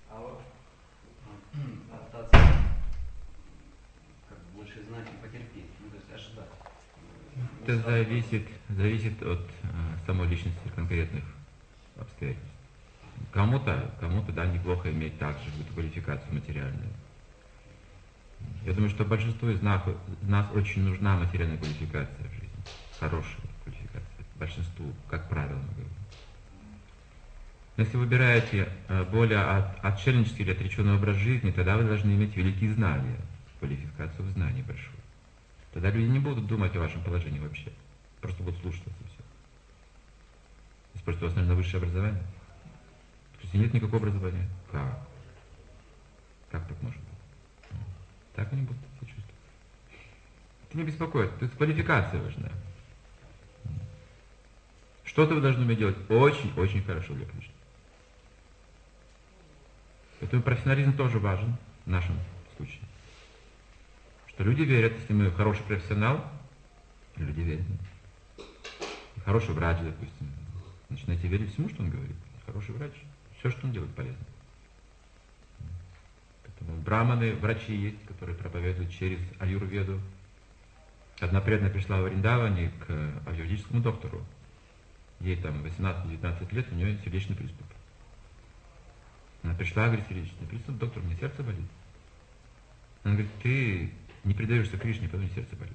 попытаться как бы больше знать и потерпеть, ну, то есть ожидать? Это зависит, зависит от э, самой личности конкретных обстоятельств. Кому-то, кому-то, да, неплохо иметь также какую-то квалификацию материальную. Я думаю, что большинству из нас, из нас очень нужна материальная квалификация в жизни. хорошая квалификация. Большинству, как правило, мы говорим. Но если выбираете более от, отшельнический или отреченный образ жизни, тогда вы должны иметь великие знания, квалификацию в знании большую. Тогда люди не будут думать о вашем положении вообще. Просто будут слушать вас и все. Если просто у вас, наверное, высшее образование. То есть нет никакого образования. Как? Как так может быть? Так они будут себя чувствовать. Это не беспокоит. То есть квалификация важна. Что-то вы должны уметь делать очень-очень хорошо для Кришны. Поэтому профессионализм тоже важен в нашем случае. Что люди верят, если мы хороший профессионал, люди верят. Хороший врач, допустим. Начинаете верить всему, что он говорит. Хороший врач. Все, что он делает, полезно. Поэтому браманы, врачи есть, которые проповедуют через аюрведу. Одна преданная пришла в Вриндаване к аюрведическому доктору. Ей там восемнадцать-девятнадцать лет, у нее сердечный приступ. Она пришла, говорит, сердечный приступ, доктор, мне сердце болит. Она говорит, ты не предаешься Кришне, поэтому сердце болит.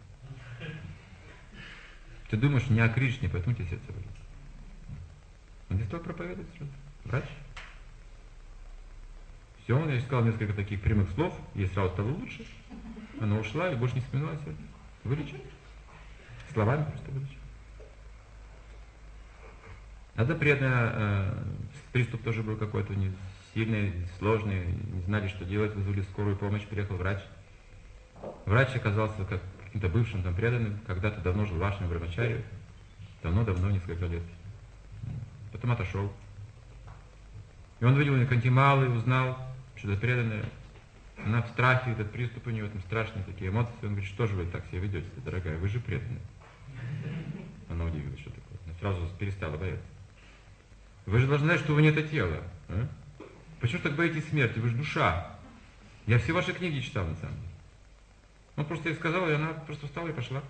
Ты думаешь не о Кришне, поэтому тебе сердце болит. Он не стал проповедовать сразу. Врач. Все, он ей сказал несколько таких прямых слов, ей сразу стало лучше. Она ушла и больше не вспоминала сердце. Вылечил. Словами просто вылечил. Одна преданная, э, приступ тоже был какой-то не сильный, сложный, не знали, что делать, вызвали скорую помощь, приехал врач. Врач оказался как каким-то бывшим там преданным, когда-то давно жил в вашем Брамачаре, давно-давно, несколько лет. Потом отошел. И он видел у нее кантималы, узнал, что это преданная. Она в страхе, этот приступ у нее, там страшные такие эмоции. Он говорит, что же вы так себя ведете, дорогая, вы же преданная. Она удивилась, что такое. Она сразу перестала бояться. Вы же должны знать, что вы не это тело. А? Почему же так боитесь смерти? Вы же душа. Я все ваши книги читал, на самом деле. Он просто ей сказал, и она просто встала и пошла.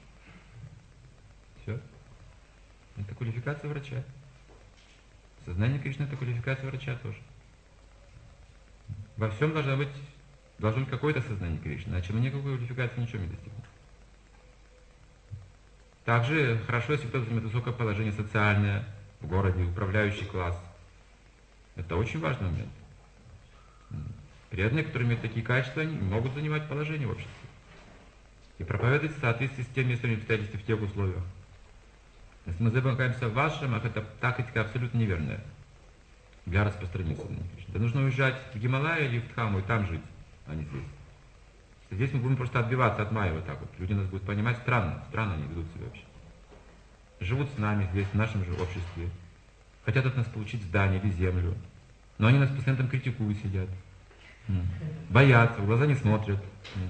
Все. Это квалификация врача. Сознание Кришны — это квалификация врача тоже. Во всем должно быть, должно быть какое-то сознание Кришны, иначе мы никакой квалификации ничего не достигнем. Также хорошо, если кто-то занимает высокое положение социальное в городе, управляющий класс. Это очень важный момент. Преданные, которые имеют такие качества, они могут занимать положение в обществе. И проповедовать в соответствии с теми местными обстоятельствами в тех условиях. Если мы замыкаемся в вашем, это тактика абсолютно неверная для распространения сознания Кришны. Да нужно уезжать в Гималай или в Дхаму и там жить, а не здесь. Здесь мы будем просто отбиваться от Майи вот так вот. Люди нас будут понимать странно, странно они ведут себя вообще. Живут с нами здесь, в нашем же обществе. Хотят от нас получить здание или землю. Но они нас постоянно там критикуют, сидят. Боятся, в глаза не смотрят.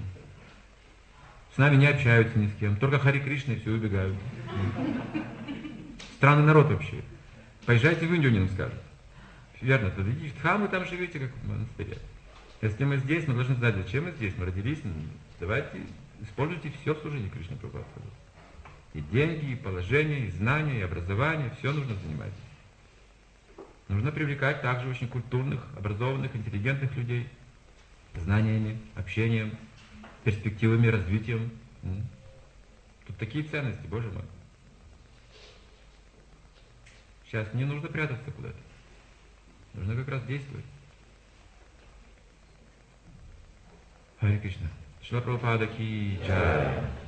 С нами не общаются ни с кем. Только Хари Кришна и все, убегают. Странный народ вообще. Поезжайте в Индию, они нам скажут. Верно, тогда идите в Дхаму, там живите, как в монастыре. Если мы здесь, мы должны знать, зачем мы здесь, мы родились. Давайте, используйте все в служении Кришне Прабхупады. И деньги, и положение, и знания, и образование, все нужно занимать. Нужно привлекать также очень культурных, образованных, интеллигентных людей знаниями, общением, перспективами, развитием. Тут такие ценности, Боже мой. Сейчас не нужно прятаться куда-то. Нужно как раз действовать. Харе Кришна. Шрила Прабхупада ки джай.